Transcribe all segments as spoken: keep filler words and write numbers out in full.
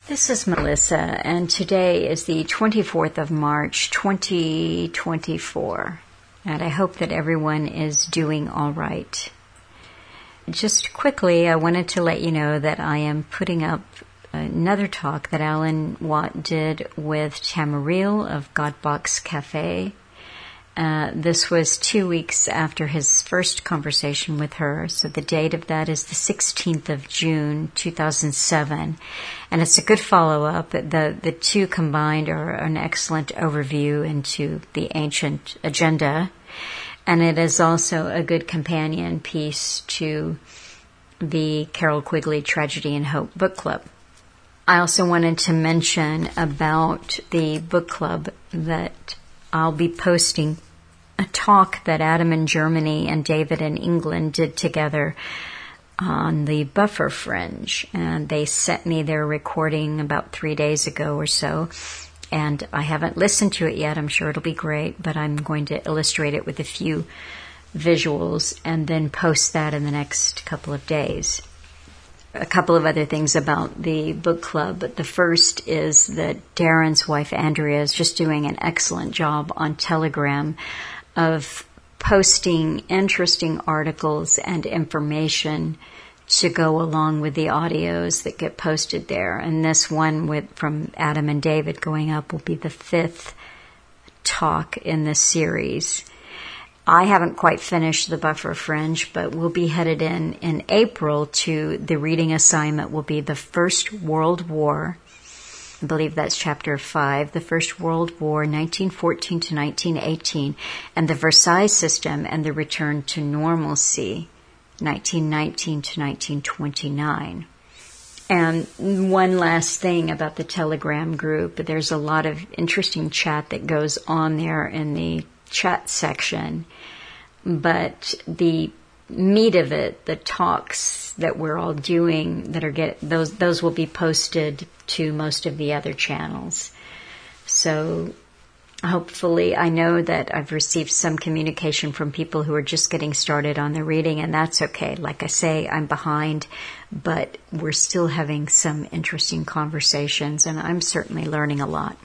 This is Melissa, and today is the twenty-fourth of March, twenty twenty-four, and I hope that everyone is doing all right. Just quickly, I wanted to let you know that I am putting up another talk that Alan Watt did with Tamaril of Godbox Cafe. Uh, this was two weeks after his first conversation with her, so the date of that is the sixteenth of June, two thousand seven, and it's a good follow-up. The, the two combined are an excellent overview into the ancient agenda, and it is also a good companion piece to the Carol Quigley Tragedy and Hope book club. I also wanted to mention about the book club that I'll be posting a talk that Adam in Germany and David in England did together on the Buffer Fringe. And they sent me their recording about three days ago or so. And I haven't listened to it yet. I'm sure it'll be great, but I'm going to illustrate it with a few visuals and then post that in the next couple of days. A couple of other things about the book club. The first is that Darren's wife, Andrea, is just doing an excellent job on Telegram of posting interesting articles and information to go along with the audios that get posted there. And this one with from Adam and David going up will be the fifth talk in this series. I haven't quite finished the Buffer Fringe, but we'll be headed in in April to the reading assignment will be the First World War. I believe that's chapter five, the First World War, nineteen fourteen to nineteen eighteen, and the Versailles System and the Return to Normalcy, nineteen nineteen to nineteen twenty-nine. And one last thing about the Telegram group, there's a lot of interesting chat that goes on there in the chat section, but the meat of it, the talks that we're all doing that are get those those will be posted to most of the other channels. So hopefully, I know that I've received some communication from people who are just getting started on the reading, and that's okay. Like I say, I'm behind, but we're still having some interesting conversations, and I'm certainly learning a lot.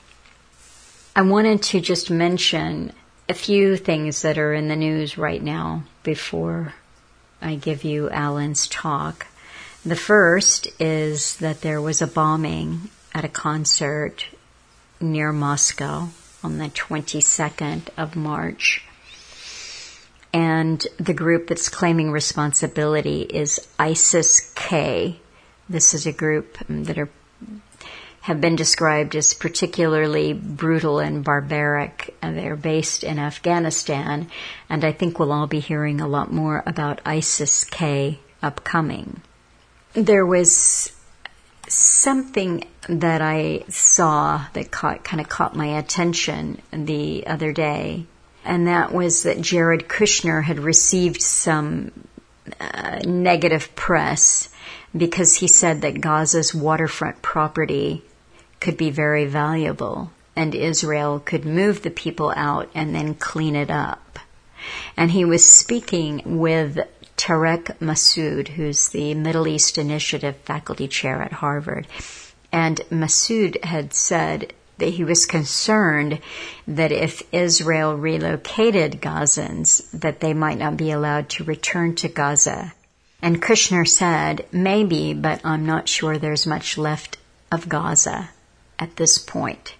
I wanted to just mention a few things that are in the news right now before I give you Alan's talk. The first is that there was a bombing at a concert near Moscow on the twenty-second of March. And the group that's claiming responsibility is ISIS-K. This is a group that are have been described as particularly brutal and barbaric. And they're based in Afghanistan, and I think we'll all be hearing a lot more about ISIS-K upcoming. There was something that I saw that caught, kind of caught my attention the other day, and that was that Jared Kushner had received some uh, negative press because he said that Gaza's waterfront property could be very valuable, and Israel could move the people out and then clean it up. And he was speaking with Tarek Masoud, who's the Middle East Initiative faculty chair at Harvard. And Masoud had said that he was concerned that if Israel relocated Gazans, that they might not be allowed to return to Gaza. And Kushner said, maybe, but I'm not sure there's much left of Gaza at this point.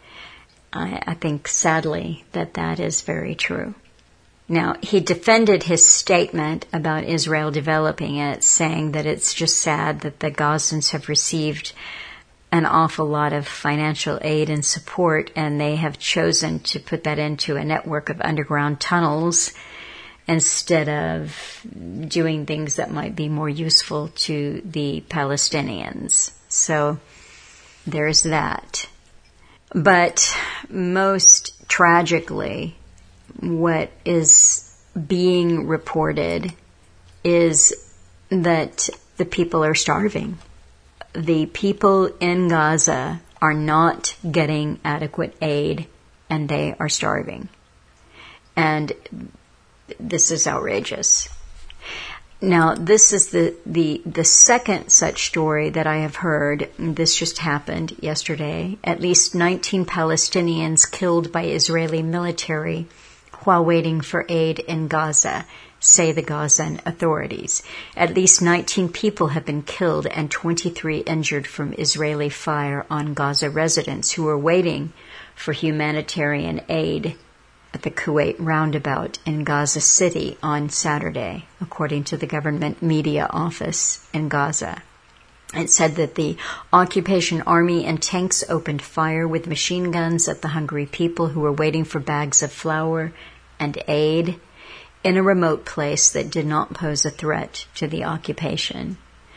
I, I think, sadly, that that is very true. Now, he defended his statement about Israel developing it, saying that it's just sad that the Gazans have received an awful lot of financial aid and support, and they have chosen to put that into a network of underground tunnels instead of doing things that might be more useful to the Palestinians. So there's that. But most tragically, what is being reported is that the people are starving. The people in Gaza are not getting adequate aid, and they are starving. And this is outrageous. Now, this is the, the, the second such story that I have heard. This just happened yesterday. At least nineteen Palestinians killed by Israeli military while waiting for aid in Gaza, say the Gazan authorities. At least nineteen people have been killed and twenty-three injured from Israeli fire on Gaza residents who were waiting for humanitarian aid at the Kuwait roundabout in Gaza City on Saturday, according to the government media office in Gaza. It said that the occupation army and tanks opened fire with machine guns at the hungry people who were waiting for bags of flour and aid in a remote place that did not pose a threat to the occupation.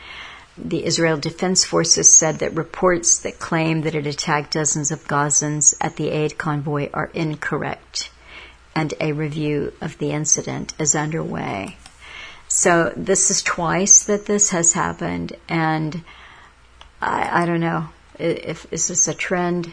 The Israel Defense Forces said that reports that claim that it attacked dozens of Gazans at the aid convoy are incorrect, and a review of the incident is underway. So this is twice that this has happened, and I, I don't know if is this a trend.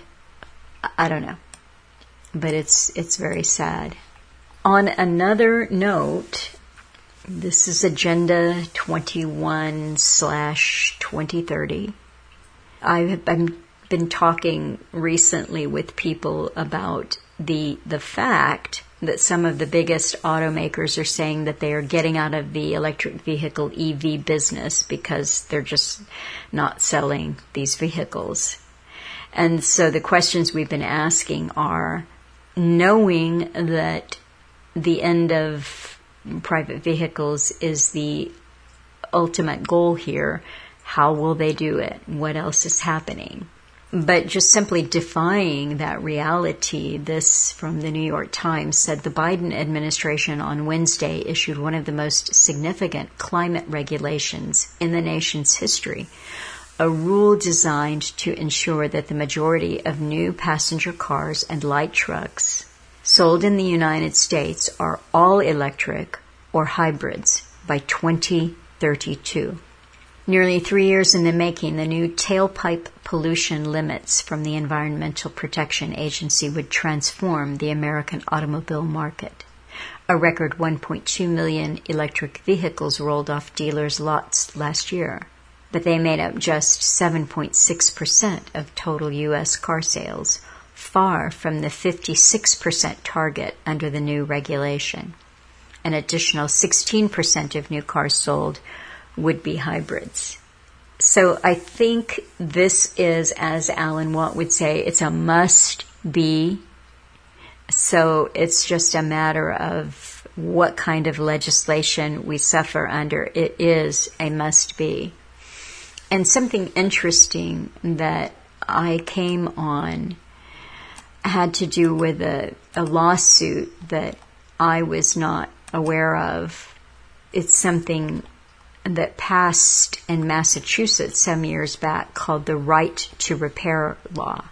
I don't know, but it's it's very sad. On another note, this is Agenda twenty-one slash twenty thirty. I've been talking recently with people about the the fact that some of the biggest automakers are saying that they are getting out of the electric vehicle E V business because they're just not selling these vehicles. And so the questions we've been asking are, knowing that the end of private vehicles is the ultimate goal here, how will they do it? What else is happening? But just simply defying that reality, this from the New York Times said the Biden administration on Wednesday issued one of the most significant climate regulations in the nation's history, a rule designed to ensure that the majority of new passenger cars and light trucks sold in the United States are all electric or hybrids by twenty thirty-two. Nearly three years in the making, the new tailpipe pollution limits from the Environmental Protection Agency would transform the American automobile market. A record one point two million electric vehicles rolled off dealers' lots last year, but they made up just seven point six percent of total U S car sales, far from the fifty-six percent target under the new regulation. An additional sixteen percent of new cars sold would be hybrids. So I think this is, as Alan Watt would say, it's a must-be. So it's just a matter of what kind of legislation we suffer under. It is a must-be. And something interesting that I came on had to do with a, a lawsuit that I was not aware of. It's something that passed in Massachusetts some years back called the Right to Repair Law.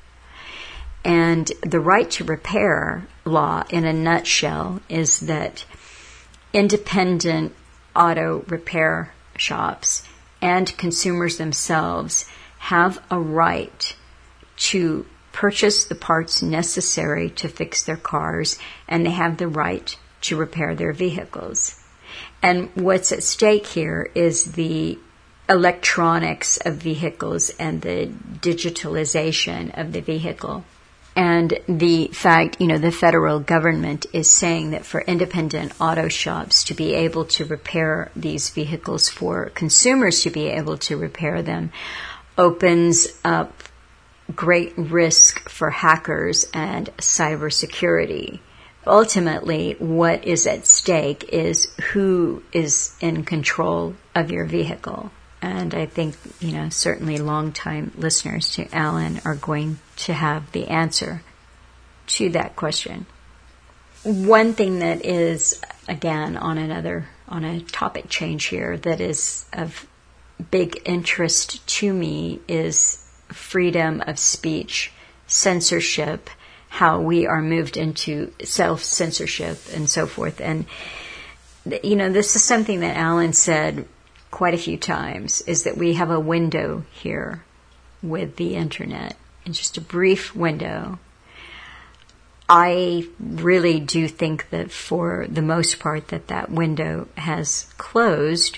And the Right to Repair Law, in a nutshell, is that independent auto repair shops and consumers themselves have a right to purchase the parts necessary to fix their cars, and they have the right to repair their vehicles. And what's at stake here is the electronics of vehicles and the digitalization of the vehicle. And the fact, you know, the federal government is saying that for independent auto shops to be able to repair these vehicles, for consumers to be able to repair them, opens up great risk for hackers and cybersecurity. Ultimately, what is at stake is who is in control of your vehicle. And I think, you know, certainly longtime listeners to Alan are going to have the answer to that question. One thing that is, again, on another, on a topic change here that is of big interest to me is freedom of speech, censorship, how we are moved into self-censorship and so forth. And, you know, this is something that Alan said quite a few times, is that we have a window here with the internet, and just a brief window. I really do think that for the most part that that window has closed.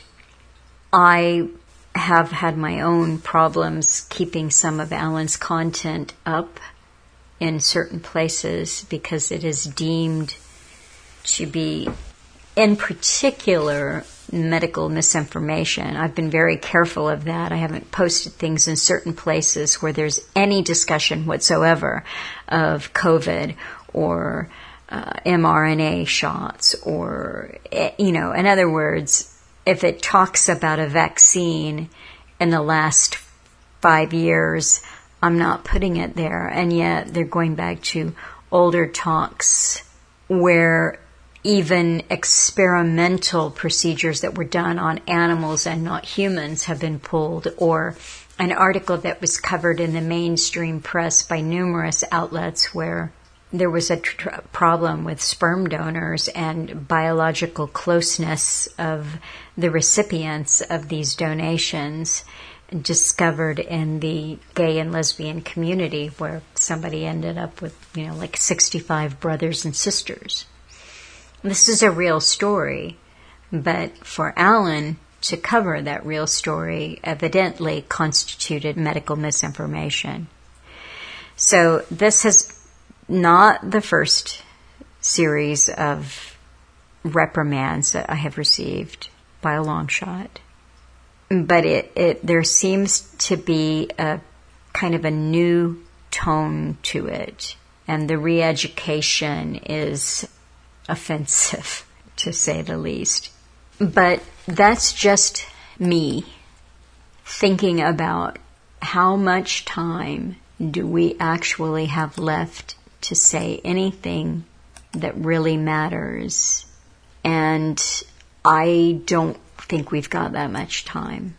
I have had my own problems keeping some of Alan's content up in certain places because it is deemed to be, in particular, medical misinformation. I've been very careful of that. I haven't posted things in certain places where there's any discussion whatsoever of COVID or uh, mRNA shots or, you know, in other words, if it talks about a vaccine in the last five years, I'm not putting it there. And yet they're going back to older talks where even experimental procedures that were done on animals and not humans have been pulled, or an article that was covered in the mainstream press by numerous outlets where there was a tr- problem with sperm donors and biological closeness of the recipients of these donations discovered in the gay and lesbian community, where somebody ended up with, you know, like sixty-five brothers and sisters. This is a real story, but for Alan to cover that real story evidently constituted medical misinformation. So this has not the first series of reprimands that I have received by a long shot. But it, it there seems to be a kind of a new tone to it. And the re-education is offensive, to say the least. But that's just me thinking about how much time do we actually have left to say anything that really matters. And I don't think we've got that much time.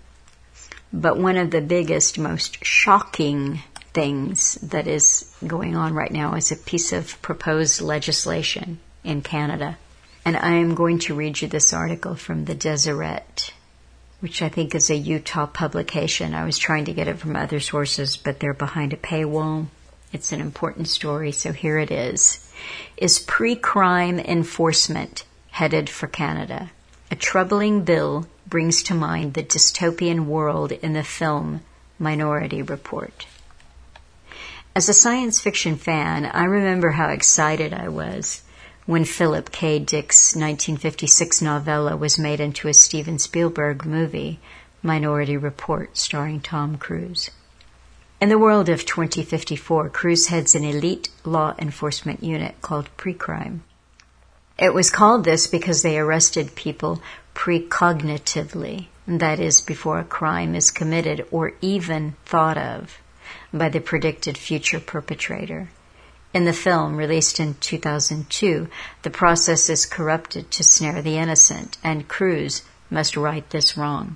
But one of the biggest, most shocking things that is going on right now is a piece of proposed legislation in Canada. And I am going to read you this article from the Deseret, which I think is a Utah publication. I was trying to get it from other sources, but they're behind a paywall. It's an important story, so here it is. Is pre-crime enforcement headed for Canada? A troubling bill brings to mind the dystopian world in the film Minority Report. As a science fiction fan, I remember how excited I was when Philip K. Dick's nineteen fifty-six novella was made into a Steven Spielberg movie, Minority Report, starring Tom Cruise. In the world of twenty fifty-four, Cruise heads an elite law enforcement unit called Pre-Crime. It was called this because they arrested people precognitively, that is, before a crime is committed or even thought of by the predicted future perpetrator. In the film, released in two thousand two, the process is corrupted to snare the innocent, and Cruise must right this wrong.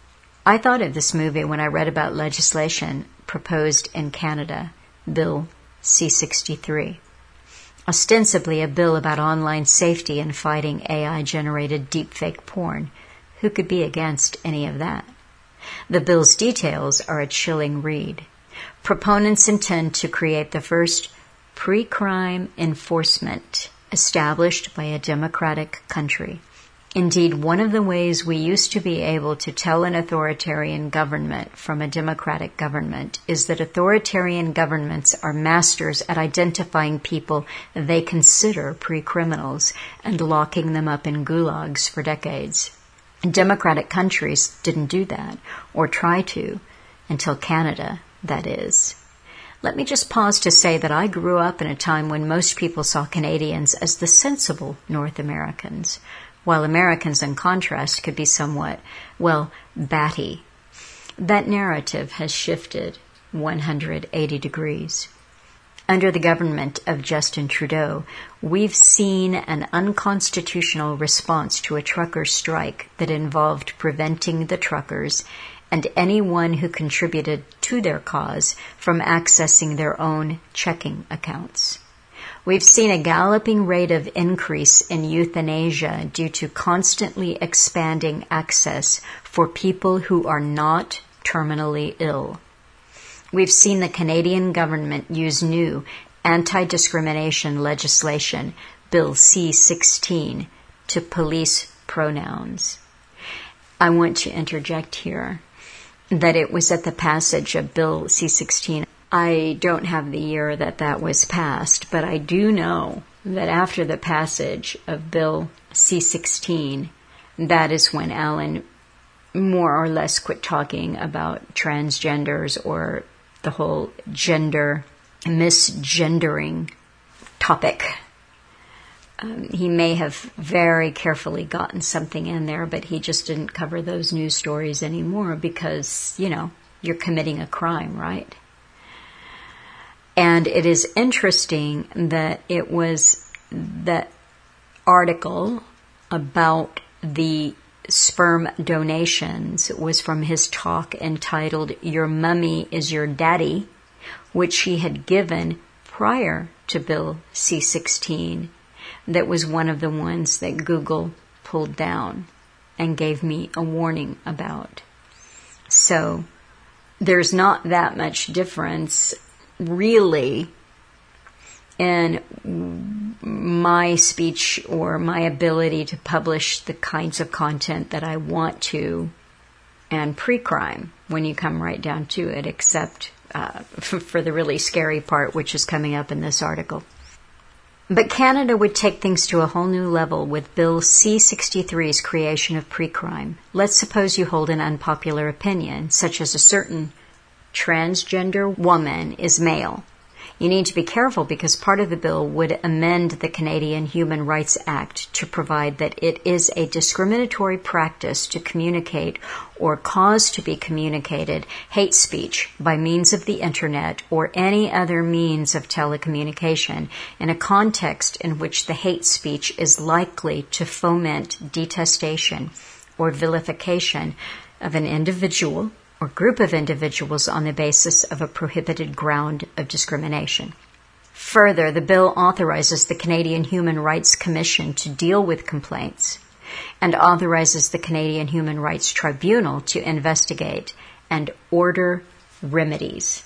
I thought of this movie when I read about legislation proposed in Canada, Bill C sixty-three. Ostensibly a bill about online safety and fighting A I-generated deepfake porn. Who could be against any of that? The bill's details are a chilling read. Proponents intend to create the first pre-crime enforcement established by a democratic country. Indeed, one of the ways we used to be able to tell an authoritarian government from a democratic government is that authoritarian governments are masters at identifying people they consider pre-criminals and locking them up in gulags for decades. Democratic countries didn't do that, or try to, until Canada, that is. Let me just pause to say that I grew up in a time when most people saw Canadians as the sensible North Americans, while Americans, in contrast, could be somewhat, well, batty. That narrative has shifted one hundred eighty degrees. Under the government of Justin Trudeau, we've seen an unconstitutional response to a trucker strike that involved preventing the truckers and anyone who contributed to their cause from accessing their own checking accounts. We've seen a galloping rate of increase in euthanasia due to constantly expanding access for people who are not terminally ill. We've seen the Canadian government use new anti-discrimination legislation, Bill C sixteen, to police pronouns. I want to interject here that it was at the passage of Bill C sixteen. I don't have the year that that was passed, but I do know that after the passage of Bill C sixteen, that is when Alan more or less quit talking about transgenders or the whole gender misgendering topic. Um, he may have very carefully gotten something in there, but he just didn't cover those news stories anymore because, you know, you're committing a crime, right? And it is interesting that it was that article about the sperm donations was from his talk entitled "Your Mummy is Your Daddy," which he had given prior to Bill C sixteen. That was one of the ones that Google pulled down and gave me a warning about. So there's not that much difference really in my speech or my ability to publish the kinds of content that I want to and pre-crime when you come right down to it, except uh, for the really scary part, which is coming up in this article. But Canada would take things to a whole new level with Bill C sixty-three's creation of pre-crime. Let's suppose you hold an unpopular opinion, such as a certain transgender woman is male. You need to be careful because part of the bill would amend the Canadian Human Rights Act to provide that it is a discriminatory practice to communicate or cause to be communicated hate speech by means of the Internet or any other means of telecommunication in a context in which the hate speech is likely to foment detestation or vilification of an individual or group of individuals on the basis of a prohibited ground of discrimination. Further, the bill authorizes the Canadian Human Rights Commission to deal with complaints and authorizes the Canadian Human Rights Tribunal to investigate and order remedies.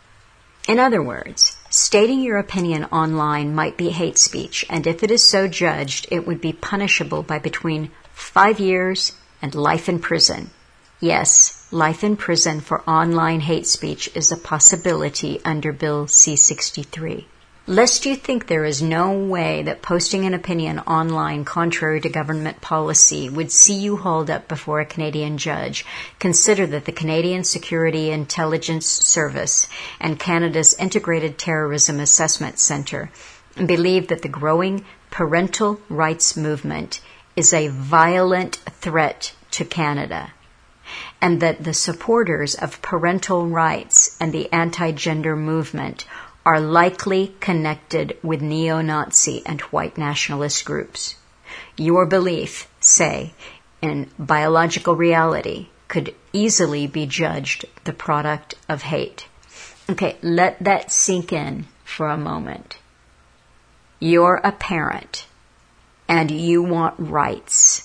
In other words, stating your opinion online might be hate speech, and if it is so judged, it would be punishable by between five years and life in prison. Yes, life in prison for online hate speech is a possibility under Bill C sixty-three. Lest you think there is no way that posting an opinion online contrary to government policy would see you hauled up before a Canadian judge, consider that the Canadian Security Intelligence Service and Canada's Integrated Terrorism Assessment Centre believe that the growing parental rights movement is a violent threat to Canada, and that the supporters of parental rights and the anti-gender movement are likely connected with neo-Nazi and white nationalist groups. Your belief, say, in biological reality could easily be judged the product of hate. Okay, let that sink in for a moment. You're a parent and you want rights.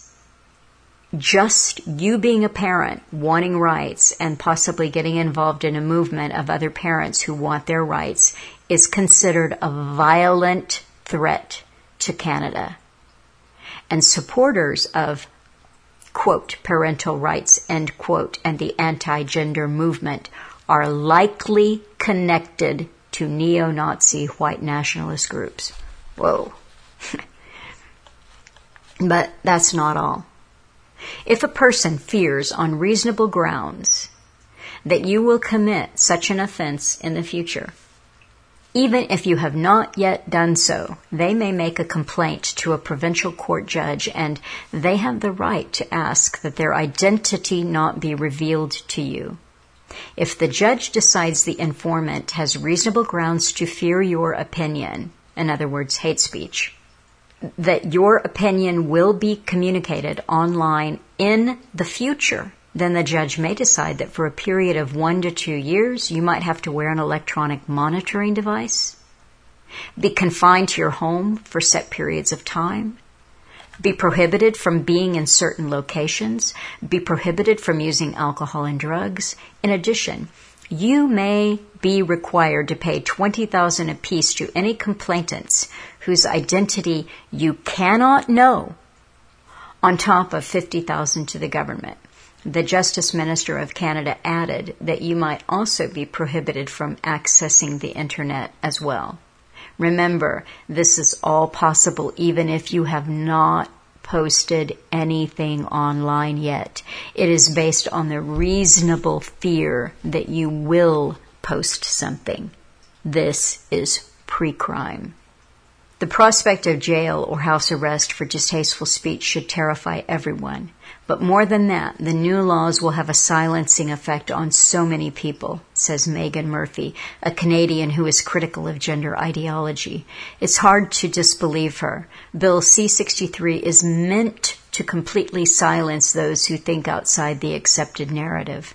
Just you being a parent, wanting rights, and possibly getting involved in a movement of other parents who want their rights is considered a violent threat to Canada. And supporters of, quote, parental rights, end quote, and the anti-gender movement are likely connected to neo-Nazi white nationalist groups. Whoa. But that's not all. If a person fears on reasonable grounds that you will commit such an offense in the future, even if you have not yet done so, they may make a complaint to a provincial court judge, and they have the right to ask that their identity not be revealed to you. If the judge decides the informant has reasonable grounds to fear your opinion, in other words, hate speech, that your opinion will be communicated online in the future, then the judge may decide that for a period of one to two years, you might have to wear an electronic monitoring device, be confined to your home for set periods of time, be prohibited from being in certain locations, be prohibited from using alcohol and drugs. In addition, You may be required to pay twenty thousand dollars apiece to any complainants whose identity you cannot know, on top of fifty thousand dollars to the government. The Justice Minister of Canada added that you might also be prohibited from accessing the internet as well. Remember, this is all possible even if you have not posted anything online yet. It is based on the reasonable fear that you will post something. This is pre-crime. The prospect of jail or house arrest for distasteful speech should terrify everyone. But more than that, the new laws will have a silencing effect on so many people, says Megan Murphy, a Canadian who is critical of gender ideology. It's hard to disbelieve her. Bill C sixty-three is meant to completely silence those who think outside the accepted narrative.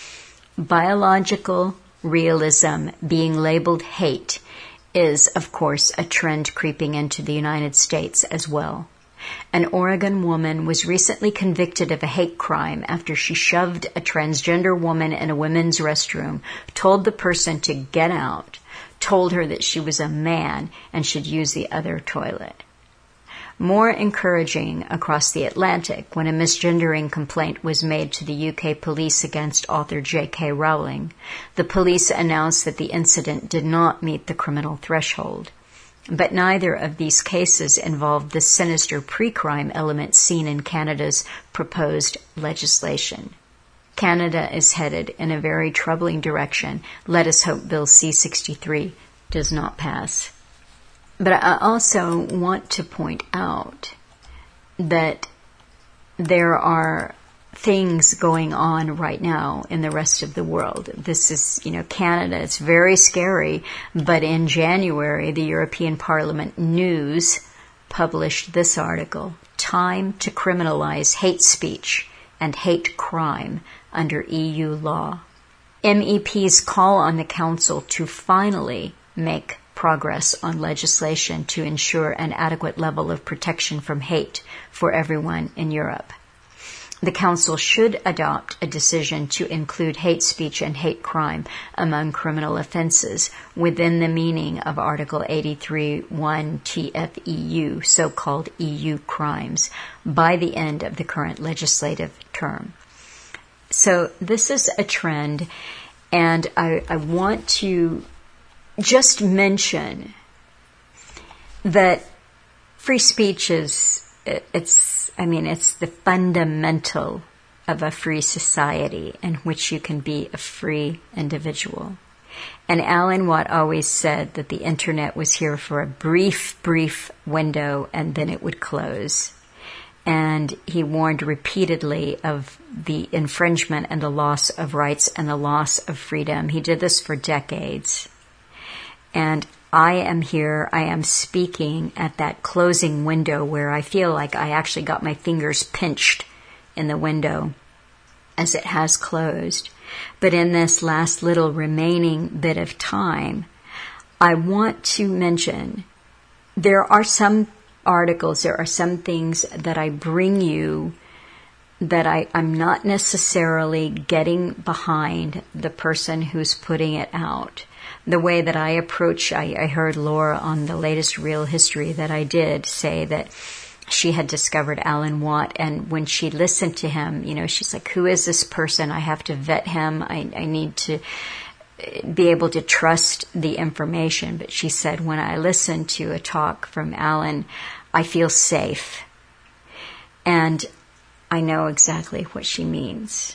Biological realism being labeled hate is, of course, a trend creeping into the United States as well. An Oregon woman was recently convicted of a hate crime after she shoved a transgender woman in a women's restroom, told the person to get out, told her that she was a man and should use the other toilet. More encouraging across the Atlantic when a misgendering complaint was made to the U K police against author J K Rowling. The police announced that the incident did not meet the criminal threshold. But neither of these cases involved the sinister pre-crime element seen in Canada's proposed legislation. Canada is headed in a very troubling direction. Let us hope Bill C sixty-three does not pass. But I also want to point out that there are things going on right now in the rest of the world. This is, you know, Canada. It's very scary. But in January, the European Parliament News published this article, Time to Criminalize Hate Speech and Hate Crime under E U Law. M E Ps call on the Council to finally make progress on legislation to ensure an adequate level of protection from hate for everyone in Europe. The Council should adopt a decision to include hate speech and hate crime among criminal offenses within the meaning of Article eighty-three one T F E U, so-called E U crimes, by the end of the current legislative term. So this is a trend, and I, I want to just mention that free speech is, it's, I mean, it's the fundamental of a free society in which you can be a free individual. And Alan Watt always said that the internet was here for a brief, brief window and then it would close. And he warned repeatedly of the infringement and the loss of rights and the loss of freedom. He did this for decades. And I am here, I am speaking at that closing window where I feel like I actually got my fingers pinched in the window as it has closed. But in this last little remaining bit of time, I want to mention there are some articles, there are some things that I bring you that I, I'm not necessarily getting behind the person who's putting it out. The way that I approach, I, I heard Laura on the latest Real History that I did say that she had discovered Alan Watt, and when she listened to him, you know, she's like, who is this person? I have to vet him. I, I need to be able to trust the information. But she said, when I listen to a talk from Alan, I feel safe. And I know exactly what she means,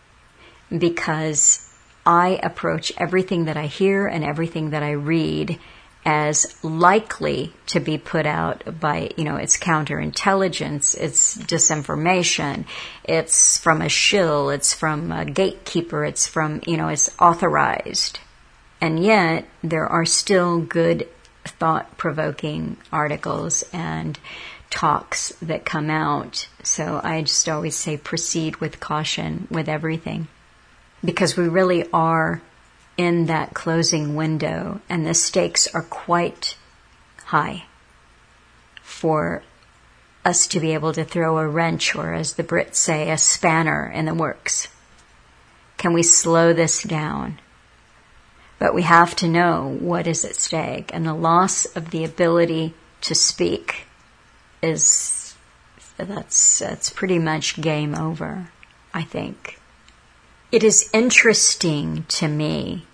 because I approach everything that I hear and everything that I read as likely to be put out by, you know, it's counterintelligence, it's disinformation, it's from a shill, it's from a gatekeeper, it's from, you know, it's authorized. And yet there are still good thought-provoking articles and talks that come out. So I just always say proceed with caution with everything, because we really are in that closing window, and the stakes are quite high for us to be able to throw a wrench, or as the Brits say, a spanner in the works. Can we slow this down? But we have to know what is at stake. And the loss of the ability to speak is, that's, that's pretty much game over, I think. It is interesting to me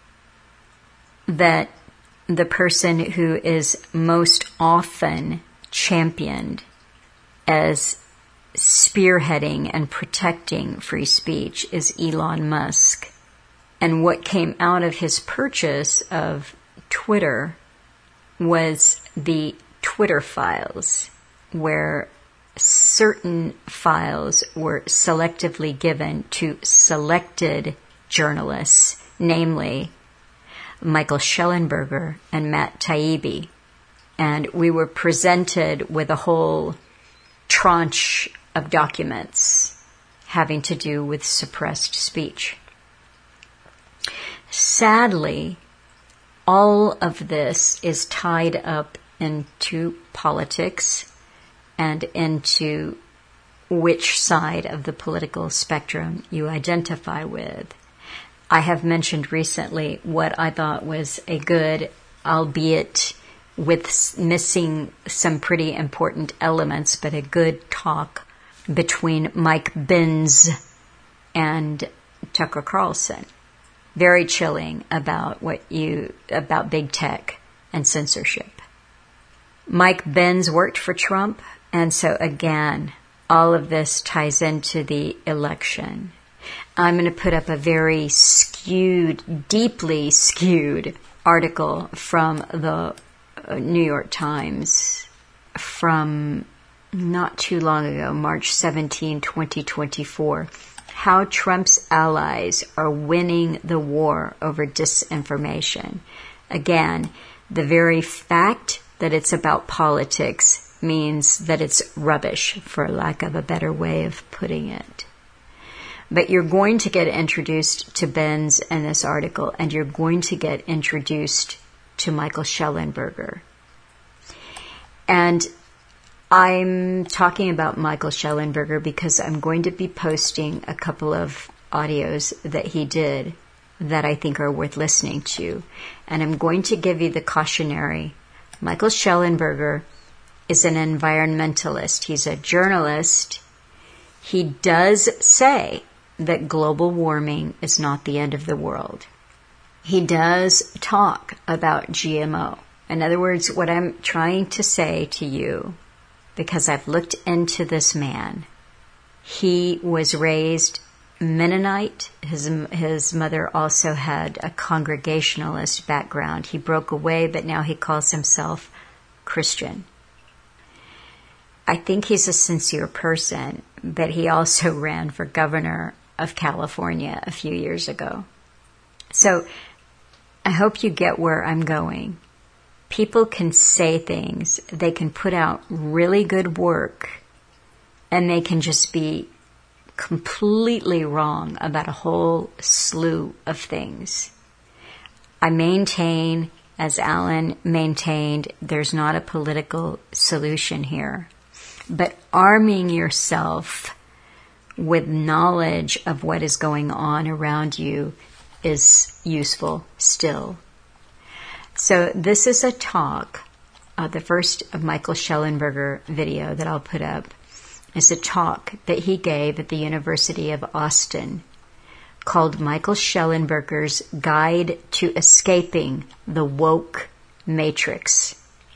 that the person who is most often championed as spearheading and protecting free speech is Elon Musk. And what came out of his purchase of Twitter was the Twitter files, where certain files were selectively given to selected journalists, namely Michael Shellenberger and Matt Taibbi. And we were presented with a whole tranche of documents having to do with suppressed speech. Sadly, all of this is tied up into politics and into which side of the political spectrum you identify with. I have mentioned recently what I thought was a good, albeit with missing some pretty important elements, but a good talk between Mike Benz and Tucker Carlson. Very chilling about what you, about big tech and censorship. Mike Benz worked for Trump, and so again, all of this ties into the election. I'm going to put up a very skewed, deeply skewed article from the New York Times from not too long ago, March seventeenth, twenty twenty-four. How Trump's allies are winning the war over disinformation. Again, the very fact that it's about politics means that it's rubbish, for lack of a better way of putting it. But you're going to get introduced to Benz in this article, and you're going to get introduced to Michael Shellenberger. And I'm talking about Michael Shellenberger because I'm going to be posting a couple of audios that he did that I think are worth listening to. And I'm going to give you the cautionary. Michael Shellenberger is an environmentalist. He's a journalist. He does say that global warming is not the end of the world. He does talk about G M O. In other words, what I'm trying to say to you, because I've looked into this man, he was raised Mennonite. His, his mother also had a Congregationalist background. He broke away, but now he calls himself Christian. I think he's a sincere person, but he also ran for governor of California a few years ago. So I hope you get where I'm going. People can say things, they can put out really good work, and they can just be completely wrong about a whole slew of things. I maintain, as Alan maintained, there's not a political solution here. But arming yourself with knowledge of what is going on around you is useful still. So this is a talk, uh, the first of Michael Shellenberger video that I'll put up is a talk that he gave at the University of Austin called Michael Shellenberger's Guide to Escaping the Woke Matrix.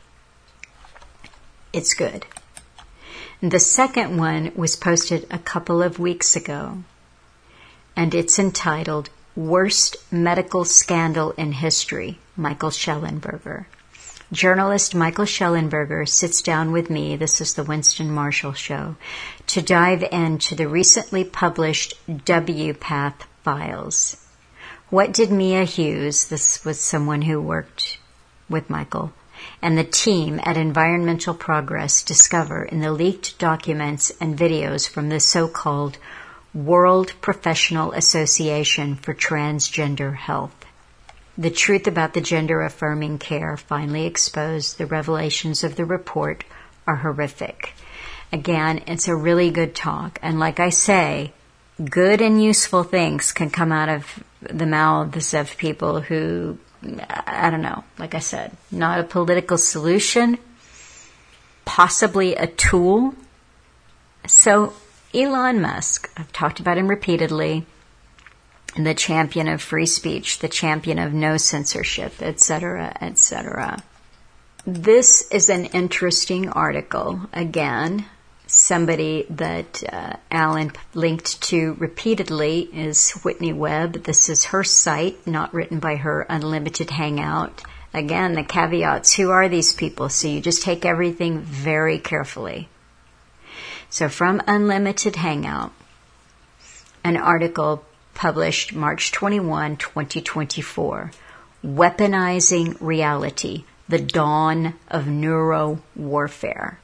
It's good. The second one was posted a couple of weeks ago, and it's entitled Worst Medical Scandal in History, Michael Shellenberger. Journalist Michael Shellenberger sits down with me, this is the Winston Marshall Show, to dive into the recently published W PATH files. What did Mia Hughes, this was someone who worked with Michael, and the team at Environmental Progress discover in the leaked documents and videos from the so-called World Professional Association for Transgender Health? The truth about the gender-affirming care finally exposed. The revelations of the report are horrific. Again, it's a really good talk. And like I say, good and useful things can come out of the mouths of people who, I don't know, like I said, not a political solution, possibly a tool. So Elon Musk, I've talked about him repeatedly, the champion of free speech, the champion of no censorship, et cetera, et cetera. This is an interesting article. Again, somebody that uh, Alan linked to repeatedly is Whitney Webb. This is her site, not written by her Unlimited Hangout. Again, the caveats, who are these people? So you just take everything very carefully. So from Unlimited Hangout, an article published March twenty-first, twenty twenty-four, Weaponizing Reality, the Dawn of Neuro Warfare.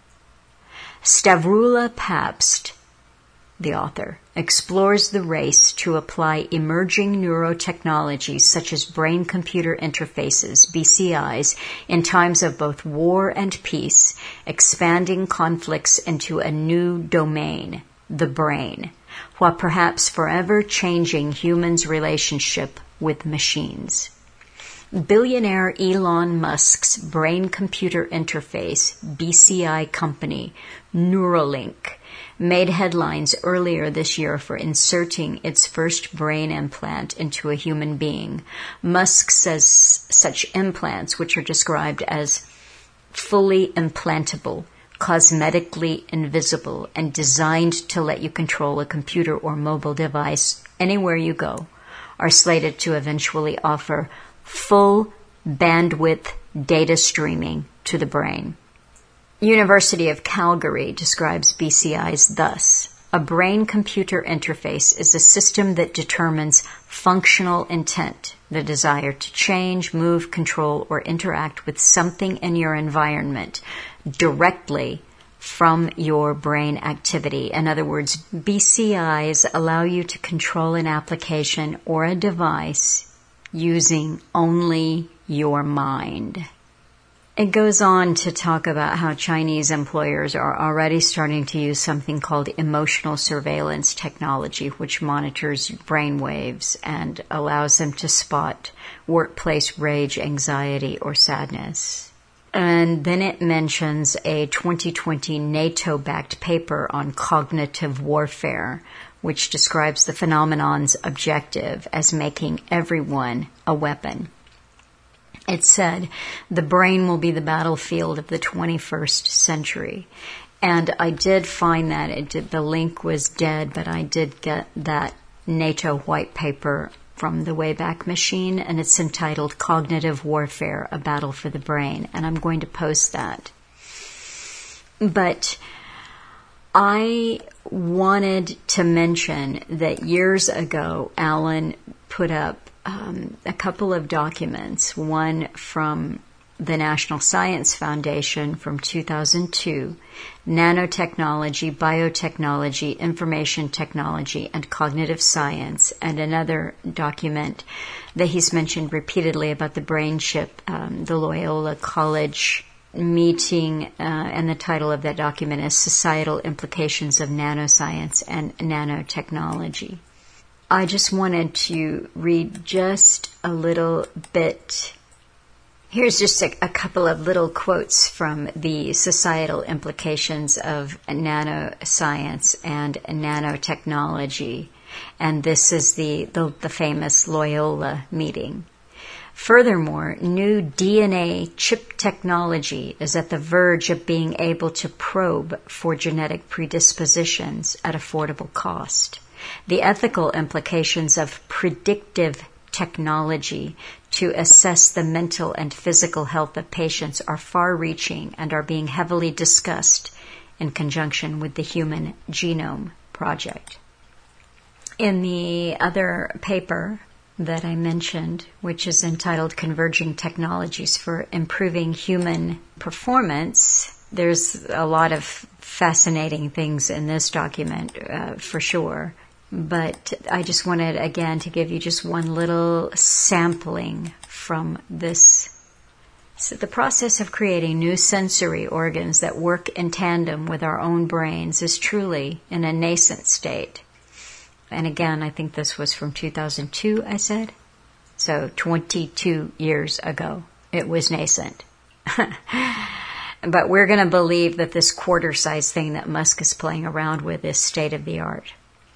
Stavroula Pabst, the author, explores the race to apply emerging neurotechnologies such as brain-computer interfaces, B C Is, in times of both war and peace, expanding conflicts into a new domain, the brain, while perhaps forever changing humans' relationship with machines. Billionaire Elon Musk's brain-computer interface, B C I company, Neuralink, made headlines earlier this year for inserting its first brain implant into a human being. Musk says such implants, which are described as fully implantable, cosmetically invisible, and designed to let you control a computer or mobile device anywhere you go, are slated to eventually offer full bandwidth data streaming to the brain. University of Calgary describes B C Is thus: a brain-computer interface is a system that determines functional intent, the desire to change, move, control, or interact with something in your environment directly from your brain activity. In other words, B C Is allow you to control an application or a device using only your mind. It goes on to talk about how Chinese employers are already starting to use something called emotional surveillance technology, which monitors brain waves and allows them to spot workplace rage, anxiety, or sadness. And then it mentions a twenty twenty NATO-backed paper on cognitive warfare, which describes the phenomenon's objective as making everyone a weapon. It said, the brain will be the battlefield of the twenty-first century. And I did find that it did, the link was dead, but I did get that NATO white paper from the Wayback Machine, and it's entitled Cognitive Warfare, A Battle for the Brain, and I'm going to post that. But I wanted to mention that years ago, Alan put up um, a couple of documents, one from the National Science Foundation from two thousand two, Nanotechnology, Biotechnology, Information Technology, and Cognitive Science, and another document that he's mentioned repeatedly about the brain chip, um, the Loyola College meeting, uh, and the title of that document is Societal Implications of Nanoscience and Nanotechnology. I just wanted to read just a little bit. Here's just a, a couple of little quotes from the Societal Implications of Nanoscience and Nanotechnology, and this is the, the, the famous Loyola meeting. Furthermore, new D N A chip technology is at the verge of being able to probe for genetic predispositions at affordable cost. The ethical implications of predictive technology to assess the mental and physical health of patients are far-reaching and are being heavily discussed in conjunction with the Human Genome Project. In the other paper that I mentioned, which is entitled Converging Technologies for Improving Human Performance, there's a lot of fascinating things in this document, uh, for sure. But I just wanted, again, to give you just one little sampling from this. So the process of creating new sensory organs that work in tandem with our own brains is truly in a nascent state. And again, I think this was from two thousand two, I said. So twenty-two years ago, it was nascent. But we're going to believe that this quarter-size thing that Musk is playing around with is state-of-the-art.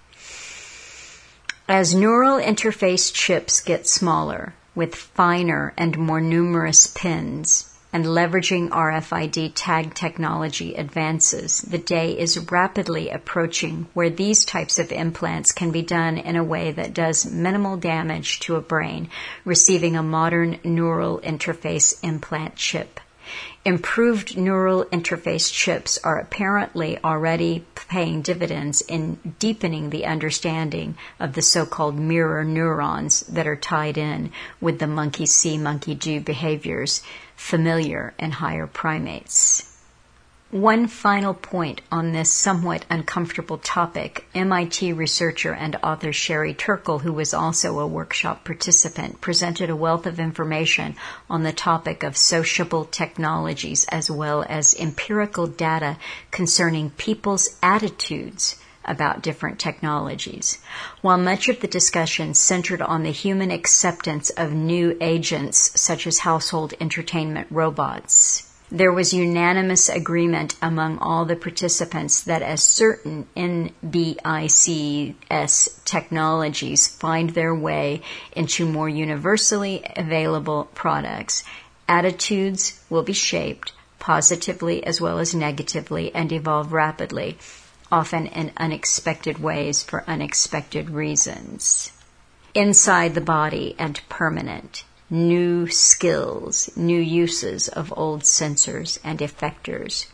As neural interface chips get smaller, with finer and more numerous pins, and leveraging R F I D tag technology advances, the day is rapidly approaching where these types of implants can be done in a way that does minimal damage to a brain receiving a modern neural interface implant chip. Improved neural interface chips are apparently already paying dividends in deepening the understanding of the so-called mirror neurons that are tied in with the monkey see, monkey do behaviors familiar in higher primates. One final point on this somewhat uncomfortable topic. M I T researcher and author Sherry Turkle, who was also a workshop participant, presented a wealth of information on the topic of sociable technologies as well as empirical data concerning people's attitudes about different technologies. While much of the discussion centered on the human acceptance of new agents such as household entertainment robots, there was unanimous agreement among all the participants that as certain N B I C S technologies find their way into more universally available products, attitudes will be shaped positively as well as negatively and evolve rapidly, often in unexpected ways for unexpected reasons. Inside the body and permanent. New skills, new uses of old sensors and effectors.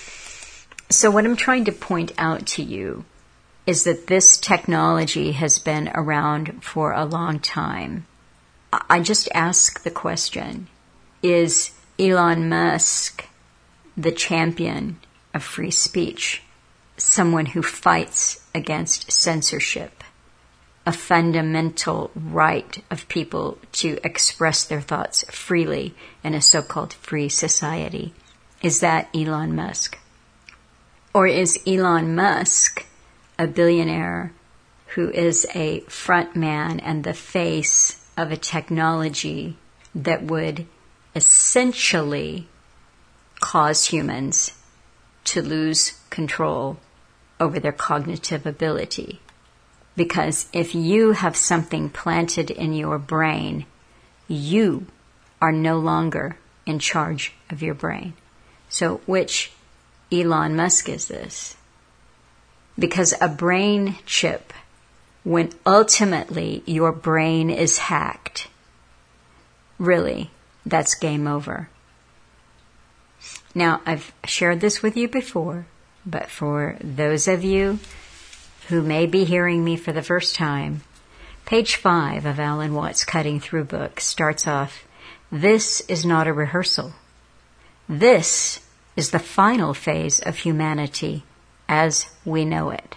So what I'm trying to point out to you is that this technology has been around for a long time. I just ask the question, is Elon Musk the champion of free speech? Someone who fights against censorship? A fundamental right of people to express their thoughts freely in a so-called free society. Is that Elon Musk? Or is Elon Musk a billionaire who is a front man and the face of a technology that would essentially cause humans to lose control over their cognitive ability? Because if you have something planted in your brain, you are no longer in charge of your brain. So which Elon Musk is this? Because a brain chip, when ultimately your brain is hacked, really, that's game over. Now, I've shared this with you before, but for those of you who may be hearing me for the first time, page five of Alan Watts' Cutting Through book starts off, "This is not a rehearsal. This is the final phase of humanity as we know it."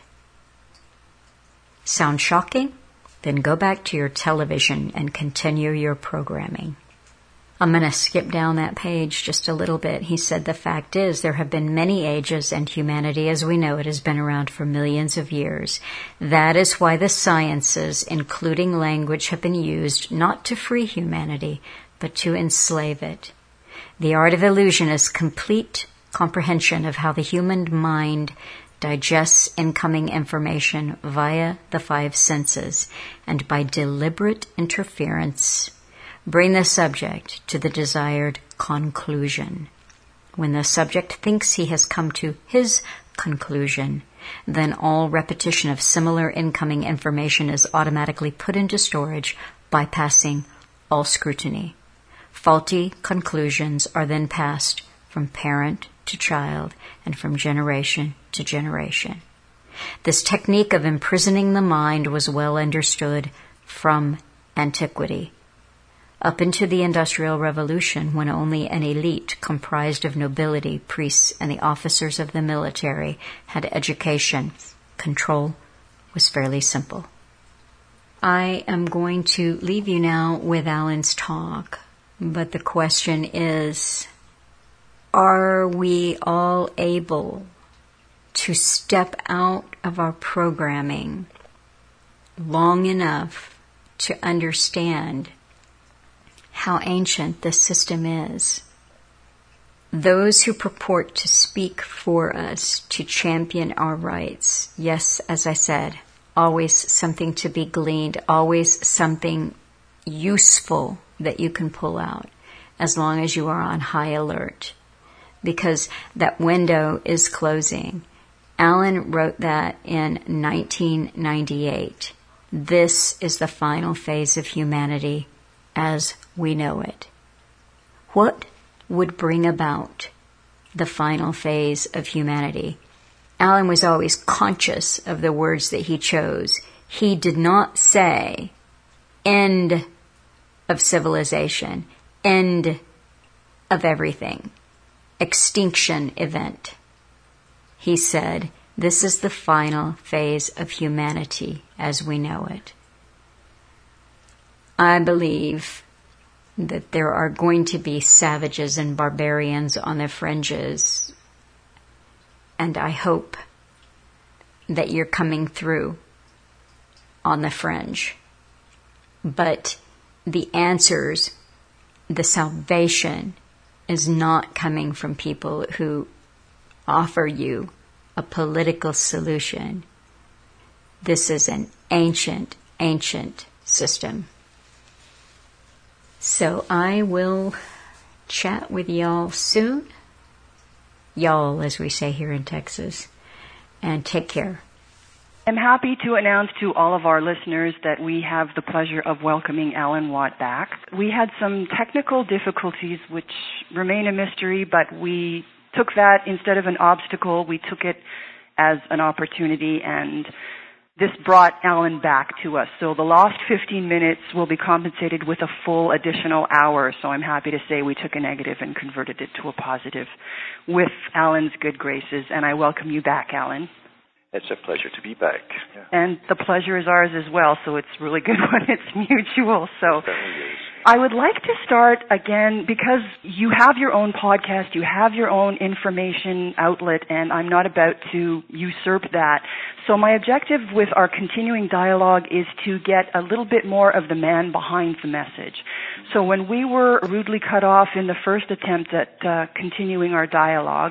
Sound shocking? Then go back to your television and continue your programming. I'm going to skip down that page just a little bit. He said, "The fact is there have been many ages and humanity as we know it has been around for millions of years. That is why the sciences, including language, have been used not to free humanity, but to enslave it. The art of illusion is complete comprehension of how the human mind digests incoming information via the five senses, and by deliberate interference bring the subject to the desired conclusion. When the subject thinks he has come to his conclusion, then all repetition of similar incoming information is automatically put into storage, bypassing all scrutiny. Faulty conclusions are then passed from parent to child and from generation to generation. This technique of imprisoning the mind was well understood from antiquity. Up into the Industrial Revolution, when only an elite comprised of nobility, priests, and the officers of the military had education, control was fairly simple. I am going to leave you now with Alan's talk, but the question is, are we all able to step out of our programming long enough to understand how ancient this system is. Those who purport to speak for us, to champion our rights, yes, as I said, always something to be gleaned, always something useful that you can pull out, as long as you are on high alert, because that window is closing. Alan wrote that in nineteen ninety-eight. This is the final phase of humanity as we know it. What would bring about the final phase of humanity? Alan was always conscious of the words that he chose. He did not say end of civilization, end of everything, extinction event. He said, this is the final phase of humanity as we know it. I believe that there are going to be savages and barbarians on the fringes, and I hope that you're coming through on the fringe. But the answers, the salvation, is not coming from people who offer you a political solution. This is an ancient, ancient system. So I will chat with y'all soon. Y'all, as we say here in Texas. And take care. I'm happy to announce to all of our listeners that we have the pleasure of welcoming Alan Watt back. We had some technical difficulties which remain a mystery, but we took that instead of an obstacle, we took it as an opportunity, and this brought Alan back to us. So the lost fifteen minutes will be compensated with a full additional hour. So I'm happy to say we took a negative and converted it to a positive with Alan's good graces. And I welcome you back, Alan. It's a pleasure to be back. Yeah. And the pleasure is ours as well, so it's really good when it's mutual. So I would like to start again, because you have your own podcast, you have your own information outlet, and I'm not about to usurp that. So my objective with our continuing dialogue is to get a little bit more of the man behind the message. So when we were rudely cut off in the first attempt at uh, continuing our dialogue,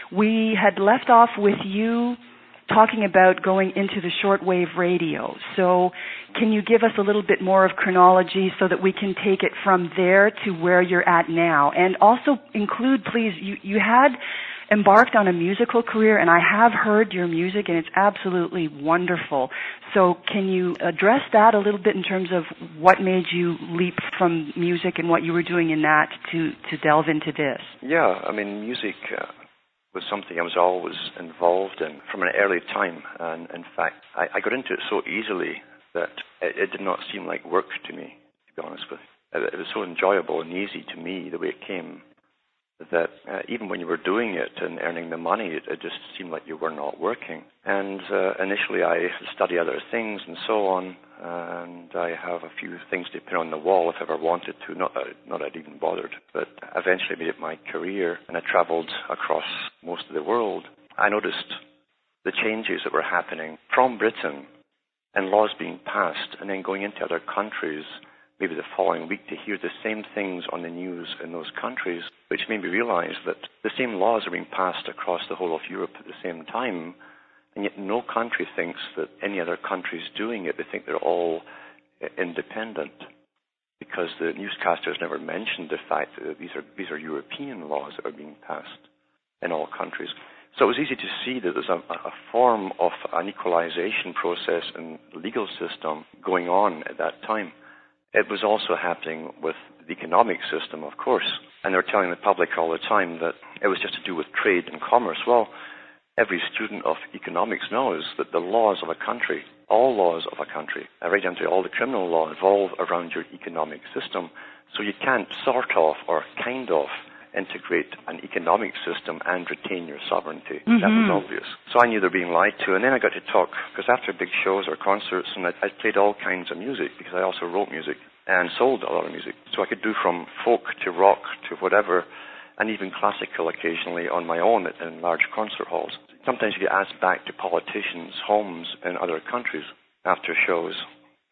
we had left off with you talking about going into the shortwave radio. So can you give us a little bit more of chronology so that we can take it from there to where you're at now? And also include, please, you, you had embarked on a musical career, and I have heard your music, and it's absolutely wonderful. So can you address that a little bit in terms of what made you leap from music and what you were doing in that to, to delve into this? Yeah, I mean, music Uh... was something I was always involved in from an early time. And in fact, I, I got into it so easily that it, it did not seem like work to me, to be honest with you. It, it was so enjoyable and easy to me, the way it came, that uh, even when you were doing it and earning the money, it, it just seemed like you were not working. And uh, initially I studied other things and so on, and I have a few things to put on the wall if I ever wanted to, not that, not that I'd even bothered, but eventually made it my career, and I traveled across most of the world. I noticed the changes that were happening from Britain and laws being passed, and then going into other countries maybe the following week to hear the same things on the news in those countries, which made me realize that the same laws are being passed across the whole of Europe at the same time, and yet no country thinks that any other country is doing it. They think they're all independent, because the newscasters never mentioned the fact that these are these are European laws that are being passed in all countries. So it was easy to see that there's a, a form of an equalization process in the legal system going on at that time. It was also happening with the economic system, of course, and they were telling the public all the time that it was just to do with trade and commerce. Well, every student of economics knows that the laws of a country, all laws of a country, right down to all the criminal law, revolve around your economic system. So you can't sort of or kind of integrate an economic system and retain your sovereignty. Mm-hmm. That was obvious. So I knew they were being lied to, and then I got to talk, because after big shows or concerts, and I, I played all kinds of music, because I also wrote music and sold a lot of music. So I could do from folk to rock to whatever, and even classical occasionally on my own in large concert halls. Sometimes you get asked back to politicians' homes in other countries after shows,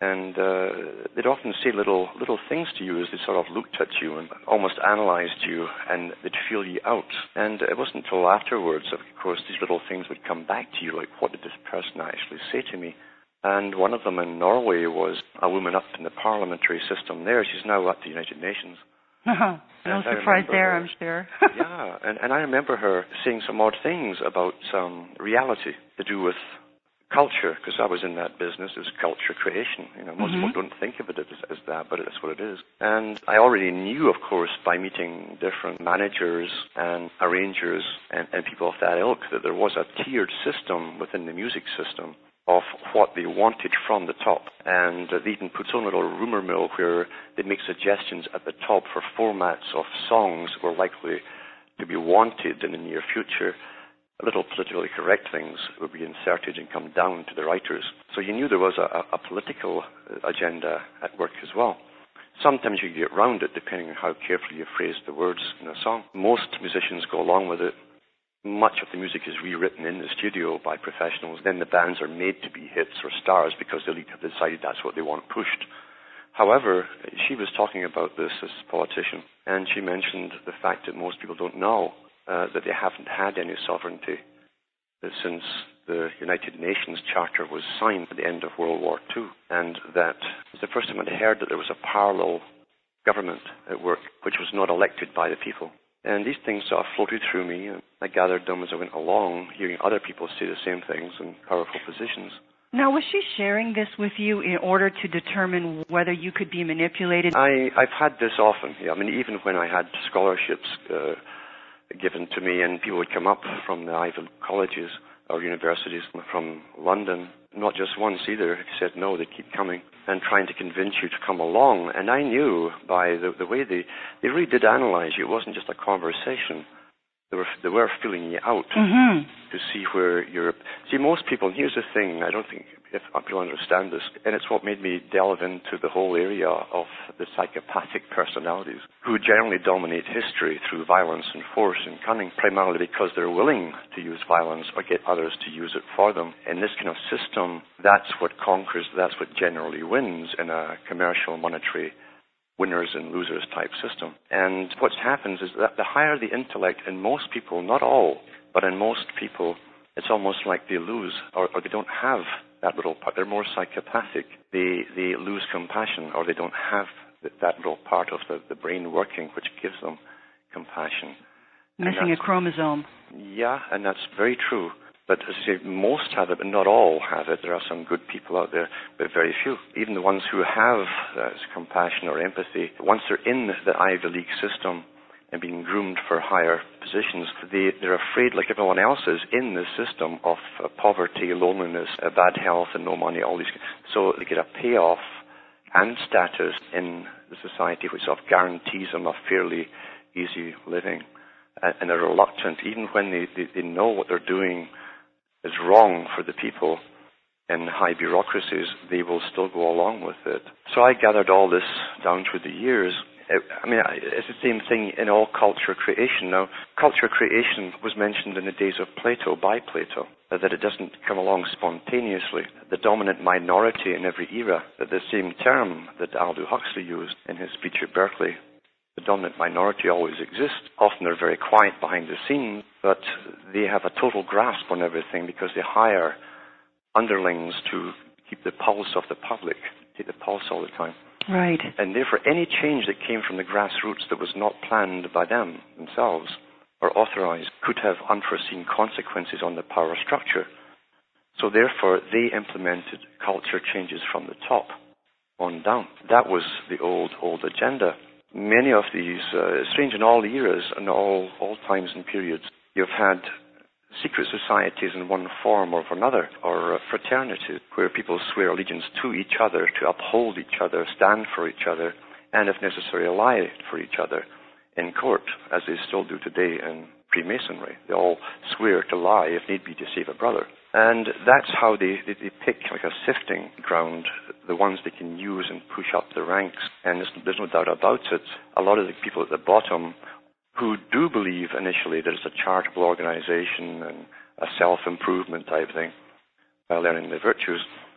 And uh, they'd often say little little things to you as they sort of looked at you and almost analyzed you, and they'd feel you out. And it wasn't until afterwards, of course, these little things would come back to you, like, what did this person actually say to me? And one of them in Norway was a woman up in the parliamentary system there. She's now at the United Nations. Uh-huh. No surprise there, her, I'm sure. yeah, and, and I remember her saying some odd things about um, reality to do with culture, because I was in that business. It was culture creation. You know, most mm-hmm. people don't think of it as, as that, but that's what it is. And I already knew, of course, by meeting different managers and arrangers and, and people of that ilk, that there was a tiered system within the music system of what they wanted from the top. And uh, they even put on a little rumor mill where they make suggestions at the top for formats of songs that were likely to be wanted in the near future. Little politically correct things would be inserted and come down to the writers. So you knew there was a, a political agenda at work as well. Sometimes you get around it depending on how carefully you phrase the words in a song. Most musicians go along with it. Much of the music is rewritten in the studio by professionals. Then the bands are made to be hits or stars because the elite have decided that's what they want pushed. However, she was talking about this as a politician, and she mentioned the fact that most people don't know Uh, that they haven't had any sovereignty since the United Nations Charter was signed at the end of World War Two, and that it was the first time I'd heard that there was a parallel government at work which was not elected by the people. And these things sort of floated through me, and I gathered them as I went along, hearing other people say the same things in powerful positions. Now, was she sharing this with you in order to determine whether you could be manipulated? I, I've had this often. Yeah. I mean, even when I had scholarships uh, given to me, and people would come up from the Ivy colleges or universities from London, not just once either, said no, they keep coming and trying to convince you to come along. And I knew by the, the way they, they really did analyze you. It wasn't just a conversation. They were, they were filling you out mm-hmm. to see where you're... See, most people, and here's the thing, I don't think if people understand this, and it's what made me delve into the whole area of the psychopathic personalities, who generally dominate history through violence and force and cunning, primarily because they're willing to use violence or get others to use it for them. In this kind of system, that's what conquers, that's what generally wins in a commercial, monetary, winners and losers type system. And what happens is that the higher the intellect in most people, not all, but in most people, it's almost like they lose or, or they don't have that little part. They're more psychopathic. They they lose compassion, or they don't have that, that little part of the, the brain working which gives them compassion. Missing a chromosome. Yeah, and that's very true. But as I say, most have it, but not all have it. There are some good people out there, but very few. Even the ones who have uh, compassion or empathy, once they're in the Ivy League system and being groomed for higher positions, they, they're afraid, like everyone else is, in the system of uh, poverty, loneliness, uh, bad health, and no money, all these. So they get a payoff and status in the society which sort of guarantees them a fairly easy living. Uh, and they're reluctant, even when they, they, they know what they're doing is wrong for the people in high bureaucracies, they will still go along with it. So I gathered all this down through the years. I mean, it's the same thing in all culture creation. Now, culture creation was mentioned in the days of Plato, by Plato, that it doesn't come along spontaneously. The dominant minority in every era, the same term that Aldous Huxley used in his speech at Berkeley, the dominant minority always exists. Often they're very quiet behind the scenes, but they have a total grasp on everything because they hire underlings to keep the pulse of the public, take the pulse all the time. Right. And therefore, any change that came from the grassroots that was not planned by them themselves or authorized could have unforeseen consequences on the power structure. So therefore, they implemented culture changes from the top on down. That was the old, old agenda. Many of these, uh, strange in all eras and all, all times and periods, you've had secret societies in one form or another, or uh, fraternities, where people swear allegiance to each other, to uphold each other, stand for each other, and if necessary, lie for each other in court, as they still do today in Freemasonry. They all swear to lie, if need be, to save a brother. And that's how they, they, they pick, like a sifting ground, the ones they can use and push up the ranks. And there's, there's no doubt about it. A lot of the people at the bottom who do believe initially that it's a charitable organization and a self-improvement type thing by learning the virtues,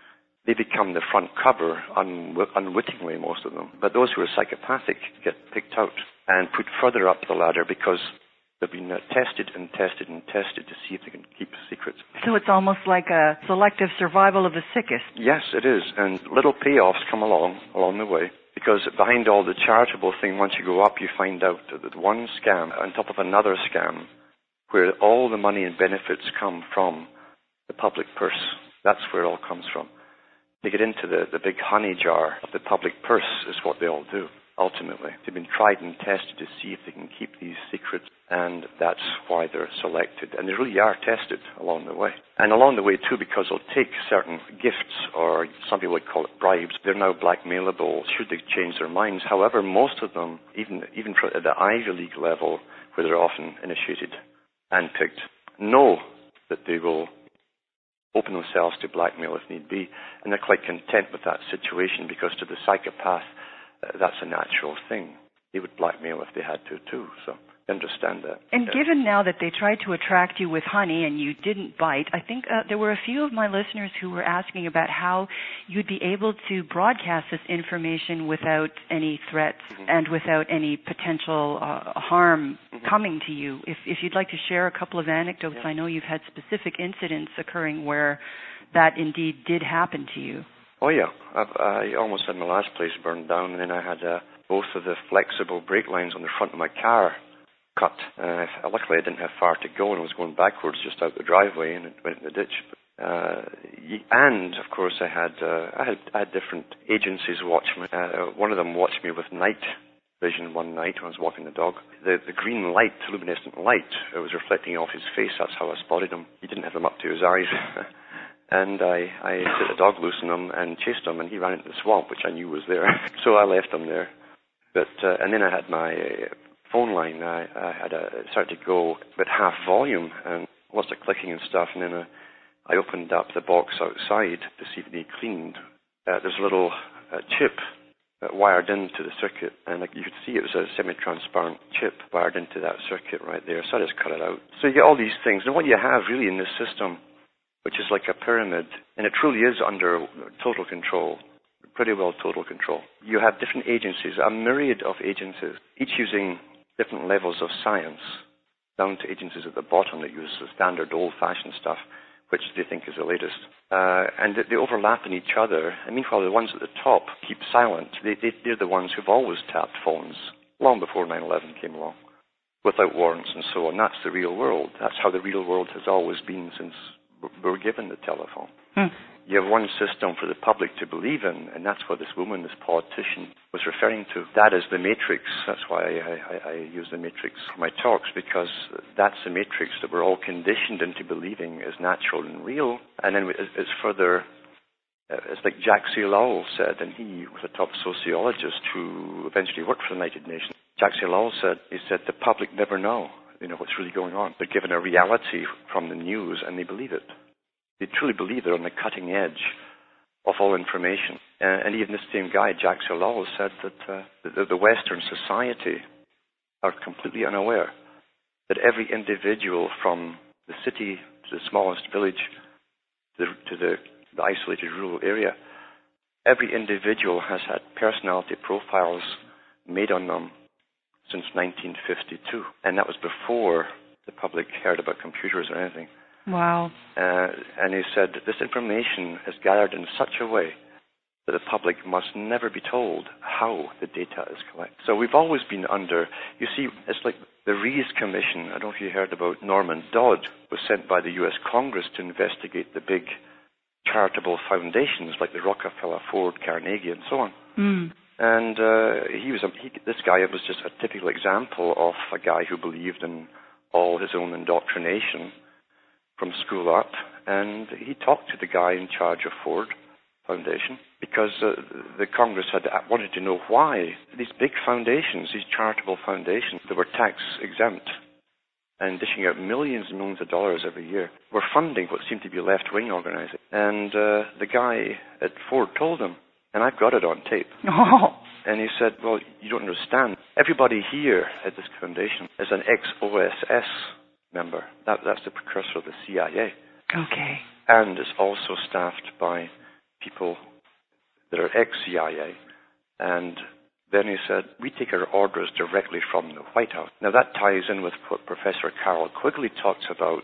they become the front cover unw- unwittingly, most of them. But those who are psychopathic get picked out and put further up the ladder because they've been uh, tested and tested and tested to see if they can keep secrets. So it's almost like a selective survival of the sickest. Yes, it is. And little payoffs come along, along the way. Because behind all the charitable thing, once you go up, you find out that one scam on top of another scam, where all the money and benefits come from the public purse. That's where it all comes from. They get into the, the big honey jar of the public purse is what they all do, ultimately. They've been tried and tested to see if they can keep these secrets, and that's why they're selected. And they really are tested along the way. And along the way, too, because they'll take certain gifts, or some people would call it bribes. They're now blackmailable should they change their minds. However, most of them, even, even at the Ivy League level, where they're often initiated and picked, know that they will open themselves to blackmail if need be, and they're quite content with that situation because to the psychopath, uh, that's a natural thing. They would blackmail if they had to too, so I understand that. And yeah. Given now that they tried to attract you with honey and you didn't bite, I think uh, there were a few of my listeners who were asking about how you'd be able to broadcast this information without any threats mm-hmm. and without any potential uh, harm mm-hmm. coming to you. If, if you'd like to share a couple of anecdotes, yeah. I know you've had specific incidents occurring where that indeed did happen to you. Oh yeah, I've, I almost had my last place burned down, and then I had uh, both of the flexible brake lines on the front of my car cut. Uh, luckily, I didn't have far to go, and I was going backwards just out the driveway, and it went in the ditch. But, uh, and of course, I had uh, I had I had different agencies watch me. Uh, one of them watched me with night vision one night when I was walking the dog. The the green light, luminescent light, it was reflecting off his face. That's how I spotted him. He didn't have them up to his eyes. And I, I set the dog loose on him and chased him, and he ran into the swamp, which I knew was there. So I left him there. But uh, and then I had my uh, phone line. I, I had a, it started to go at half volume, and lots of clicking and stuff. And then uh, I opened up the box outside to see if they cleaned. Uh, there's a little uh, chip uh, wired into the circuit, and like, you could see it was a semi-transparent chip wired into that circuit right there. So I just cut it out. So you get all these things. And what you have really in this system, which is like a pyramid, and it truly is under total control, pretty well total control. You have different agencies, a myriad of agencies, each using different levels of science, down to agencies at the bottom that use the standard old-fashioned stuff, which they think is the latest. Uh, and they overlap in each other, and meanwhile the ones at the top keep silent. They, they, they're the ones who've always tapped phones, long before nine eleven came along, without warrants and so on. That's the real world. That's how the real world has always been since we were given the telephone. Hmm. You have one system for the public to believe in, and that's what this woman, this politician, was referring to. That is the matrix. That's why I, I, I use the matrix for my talks, because that's the matrix that we're all conditioned into believing is natural and real. And then it's further, it's like Jacques Ellul said, and he was a top sociologist who eventually worked for the United Nations. Jacques Ellul said, he said, the public never know. You know, what's really going on. They're given a reality from the news and they believe it. They truly believe they're on the cutting edge of all information. Uh, and even this same guy, Jacques Ellul, said that uh, the, the Western society are completely unaware that every individual from the city to the smallest village to the, to the, the isolated rural area, every individual has had personality profiles made on them since nineteen fifty-two, and that was before the public heard about computers or anything. Wow. Uh, and he said that this information is gathered in such a way that the public must never be told how the data is collected. So we've always been under, you see, it's like the Rees Commission, I don't know if you heard about Norman Dodd, was sent by the U S Congress to investigate the big charitable foundations like the Rockefeller, Ford, Carnegie, and so on. Mm. And uh, he was a, he, this guy was just a typical example of a guy who believed in all his own indoctrination from school up. And he talked to the guy in charge of Ford Foundation because uh, the Congress had wanted to know why these big foundations, these charitable foundations that were tax exempt and dishing out millions and millions of dollars every year, were funding what seemed to be left-wing organizing. And uh, the guy at Ford told him, and I've got it on tape. Oh. And he said, well, you don't understand. Everybody here at this foundation is an ex-O S S member. That, that's the precursor of the C I A. Okay. And it's also staffed by people that are ex-C I A, and then he said, we take our orders directly from the White House. Now that ties in with what Professor Carroll Quigley talks about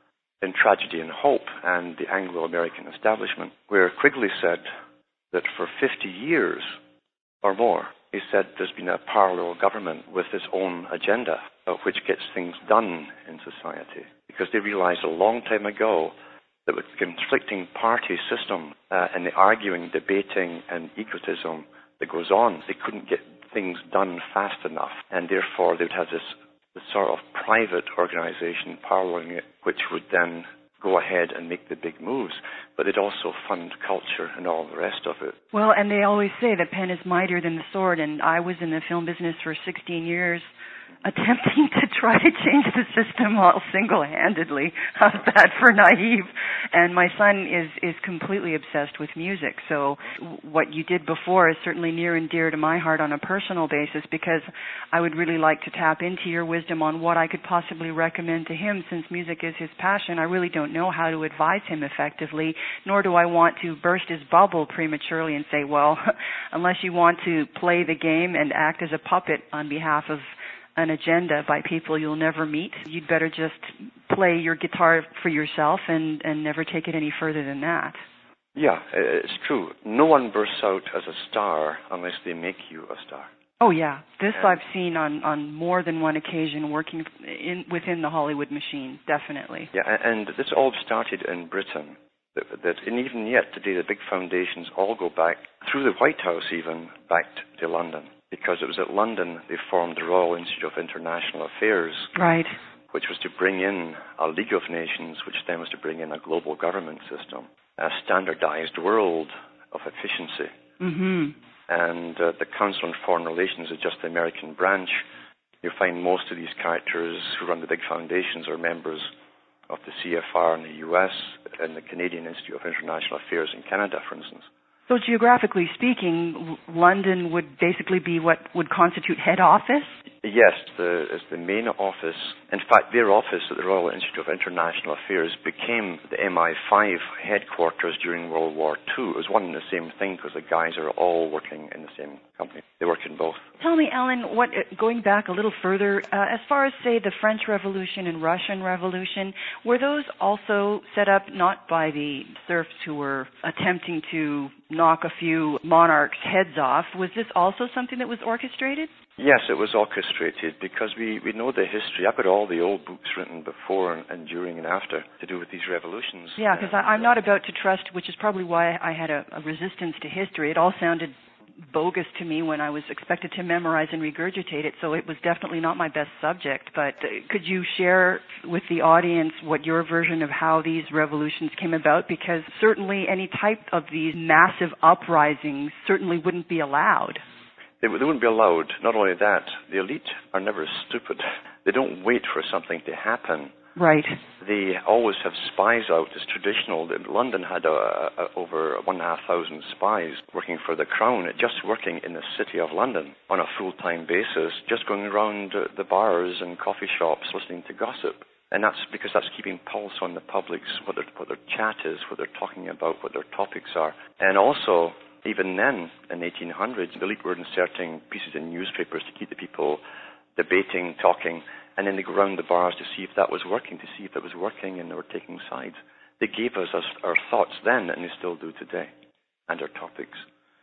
in Tragedy and Hope and the Anglo-American establishment, where Quigley said that for fifty years or more, he said there's been a parallel government with its own agenda, uh, which gets things done in society. Because they realized a long time ago that with the conflicting party system uh, and the arguing, debating, and egotism that goes on, they couldn't get things done fast enough. And therefore, they would have this, this sort of private organization paralleling it, which would then go ahead and make the big moves, but they'd also fund culture and all the rest of it. Well, and they always say the pen is mightier than the sword, and I was in the film business for sixteen years attempting to try to change the system all single-handedly. How's that for naive? And my son is, is completely obsessed with music, so what you did before is certainly near and dear to my heart on a personal basis, because I would really like to tap into your wisdom on what I could possibly recommend to him. Since music is his passion, I really don't know how to advise him effectively, nor do I want to burst his bubble prematurely and say, well, unless you want to play the game and act as a puppet on behalf of an agenda by people you'll never meet, you'd better just play your guitar for yourself and, and never take it any further than that. Yeah, it's true. No one bursts out as a star unless they make you a star. Oh, yeah. This and I've seen on, on more than one occasion working in, within the Hollywood machine, definitely. Yeah, and this all started in Britain. That, that, and even yet today, the big foundations all go back, through the White House even, back to London. Because it was at London they formed the Royal Institute of International Affairs. Right. Which was to bring in a League of Nations, which then was to bring in a global government system, a standardized world of efficiency. Mm-hmm. And uh, the Council on Foreign Relations is just the American branch. You'll find most of these characters who run the big foundations are members of the C F R in the U S and the Canadian Institute of International Affairs in Canada, for instance. So geographically speaking, London would basically be what would constitute head office? Yes, the, it's the main office. In fact, their office at the Royal Institute of International Affairs became the M I five headquarters during World War Two. It was one and the same thing because the guys are all working in the same company. They work in both. Tell me, Alan, what, going back a little further, uh, as far as, say, the French Revolution and Russian Revolution, were those also set up not by the serfs who were attempting to knock a few monarchs' heads off? Was this also something that was orchestrated? Yes, it was orchestrated because we, we know the history. I've got all the old books written before and, and during and after to do with these revolutions. Yeah, because I'm not about to trust, which is probably why I had a, a resistance to history. It all sounded bogus to me when I was expected to memorize and regurgitate it, so it was definitely not my best subject. But uh, could you share with the audience what your version of how these revolutions came about? Because certainly any type of these massive uprisings certainly wouldn't be allowed. They, they wouldn't be allowed. Not only that, the elite are never stupid. They don't wait for something to happen. Right. They always have spies out. It's traditional. London had a, a, over one and a half thousand spies working for the Crown, just working in the city of London on a full-time basis, just going around the bars and coffee shops listening to gossip. And that's because that's keeping pulse on the public's, what their, what their chat is, what they're talking about, what their topics are. And also, even then, in the eighteen hundreds, the elite were inserting pieces in newspapers to keep the people debating, talking, and then they go around the bars to see if that was working, to see if it was working, and they were taking sides. They gave us our thoughts then, and they still do today, and our topics.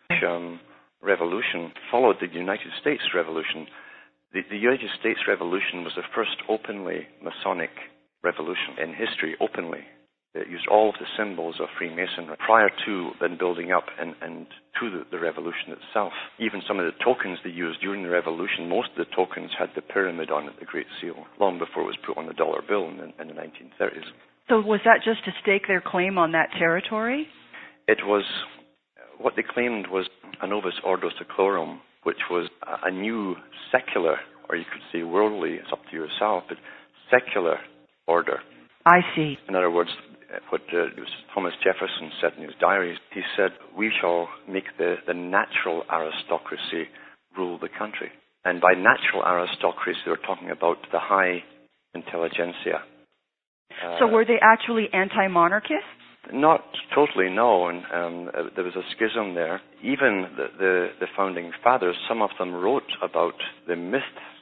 Um, revolution followed the United States Revolution. The, the United States Revolution was the first openly Masonic revolution in history, openly. It used all of the symbols of Freemasonry prior to then building up and, and to the, the revolution itself. Even some of the tokens they used during the revolution, most of the tokens had the pyramid on it, the Great Seal, long before it was put on the dollar bill in the, in the nineteen thirties. So was that just to stake their claim on that territory? It was, what they claimed was a novus ordo seclorum, which was a, a new secular, or you could say worldly, it's up to yourself, but secular order. I see. In other words, what uh, Thomas Jefferson said in his diaries, he said, we shall make the, the natural aristocracy rule the country. And by natural aristocracy, they were talking about the high intelligentsia. Uh, so were they actually anti-monarchists? Not totally, no. And um, uh, there was a schism there. Even the, the, the founding fathers, some of them wrote about the myths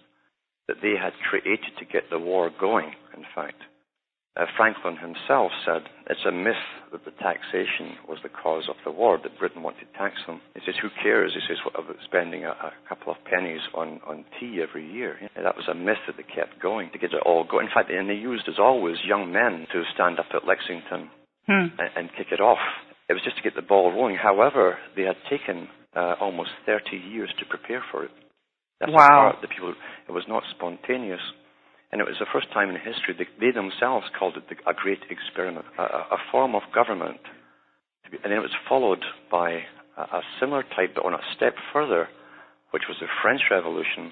that they had created to get the war going, in fact. Uh, Franklin himself said it's a myth that the taxation was the cause of the war, that Britain wanted to tax them. He says, who cares? He says, what about spending a, a couple of pennies on, on tea every year? Yeah, that was a myth that they kept going to get it all going. In fact, and they used, as always, young men to stand up at Lexington hmm. and, and kick it off. It was just to get the ball rolling. However, they had taken uh, almost thirty years to prepare for it. That's wow. The, the people, it was not spontaneous. And it was the first time in history that they themselves called it the, a great experiment, a, a form of government. To be, and then it was followed by a, a similar type, but on a step further, which was the French Revolution.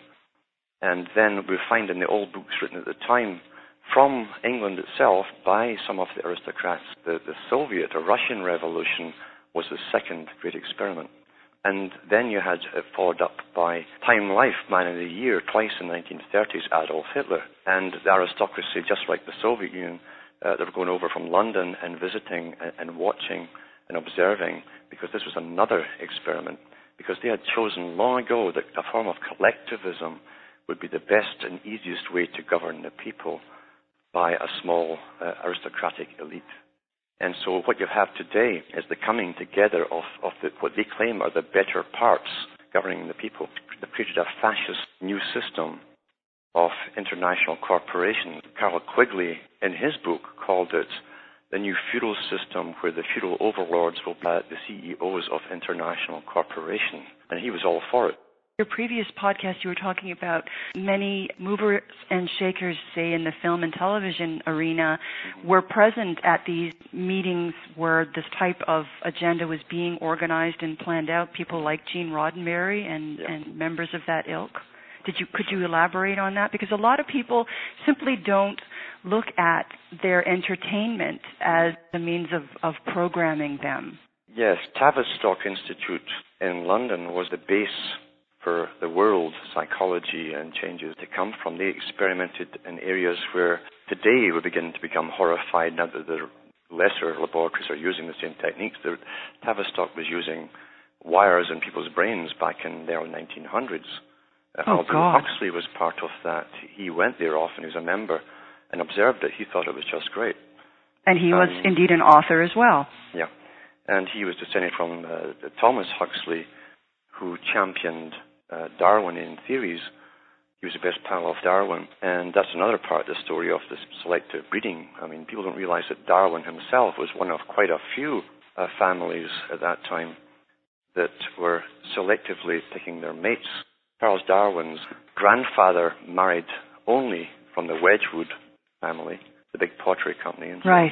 And then we find in the old books written at the time from England itself by some of the aristocrats, the, the Soviet or Russian Revolution was the second great experiment. And then you had it followed up by Time Life Man of the Year, twice in the nineteen thirties, Adolf Hitler. And the aristocracy, just like the Soviet Union, uh, they were going over from London and visiting and, and watching and observing, because this was another experiment. Because they had chosen long ago that a form of collectivism would be the best and easiest way to govern the people by a small uh, aristocratic elite. And so what you have today is the coming together of, of the, what they claim are the better parts governing the people. They've created a fascist new system of international corporations. Carroll Quigley, in his book, called it the new feudal system, where the feudal overlords will be uh, the C E Os of international corporations. And he was all for it. Your previous podcast, you were talking about many movers and shakers, say, in the film and television arena, were present at these meetings where this type of agenda was being organized and planned out, people like Gene Roddenberry and, yeah. and members of that ilk. Did you, could you elaborate on that? Because a lot of people simply don't look at their entertainment as a means of, of programming them. Yes, Tavistock Institute in London was the base for the world psychology and changes to come from. They experimented in areas where today we begin to become horrified now that the lesser laboratories are using the same techniques. The Tavistock was using wires in people's brains back in the early nineteen hundreds. Uh, oh, Aldous God. Huxley was part of that. He went there often, he was a member, and observed it. He thought it was just great. And he was um, indeed an author as well. Yeah. And he was descended from uh, Thomas Huxley, who championed Uh, Darwinian theories. He was the best pal of Darwin, and that's another part of the story of this selective breeding. I mean, people don't realize that Darwin himself was one of quite a few uh, families at that time that were selectively picking their mates. Charles Darwin's grandfather married only from the Wedgwood family, the big pottery company. And so right.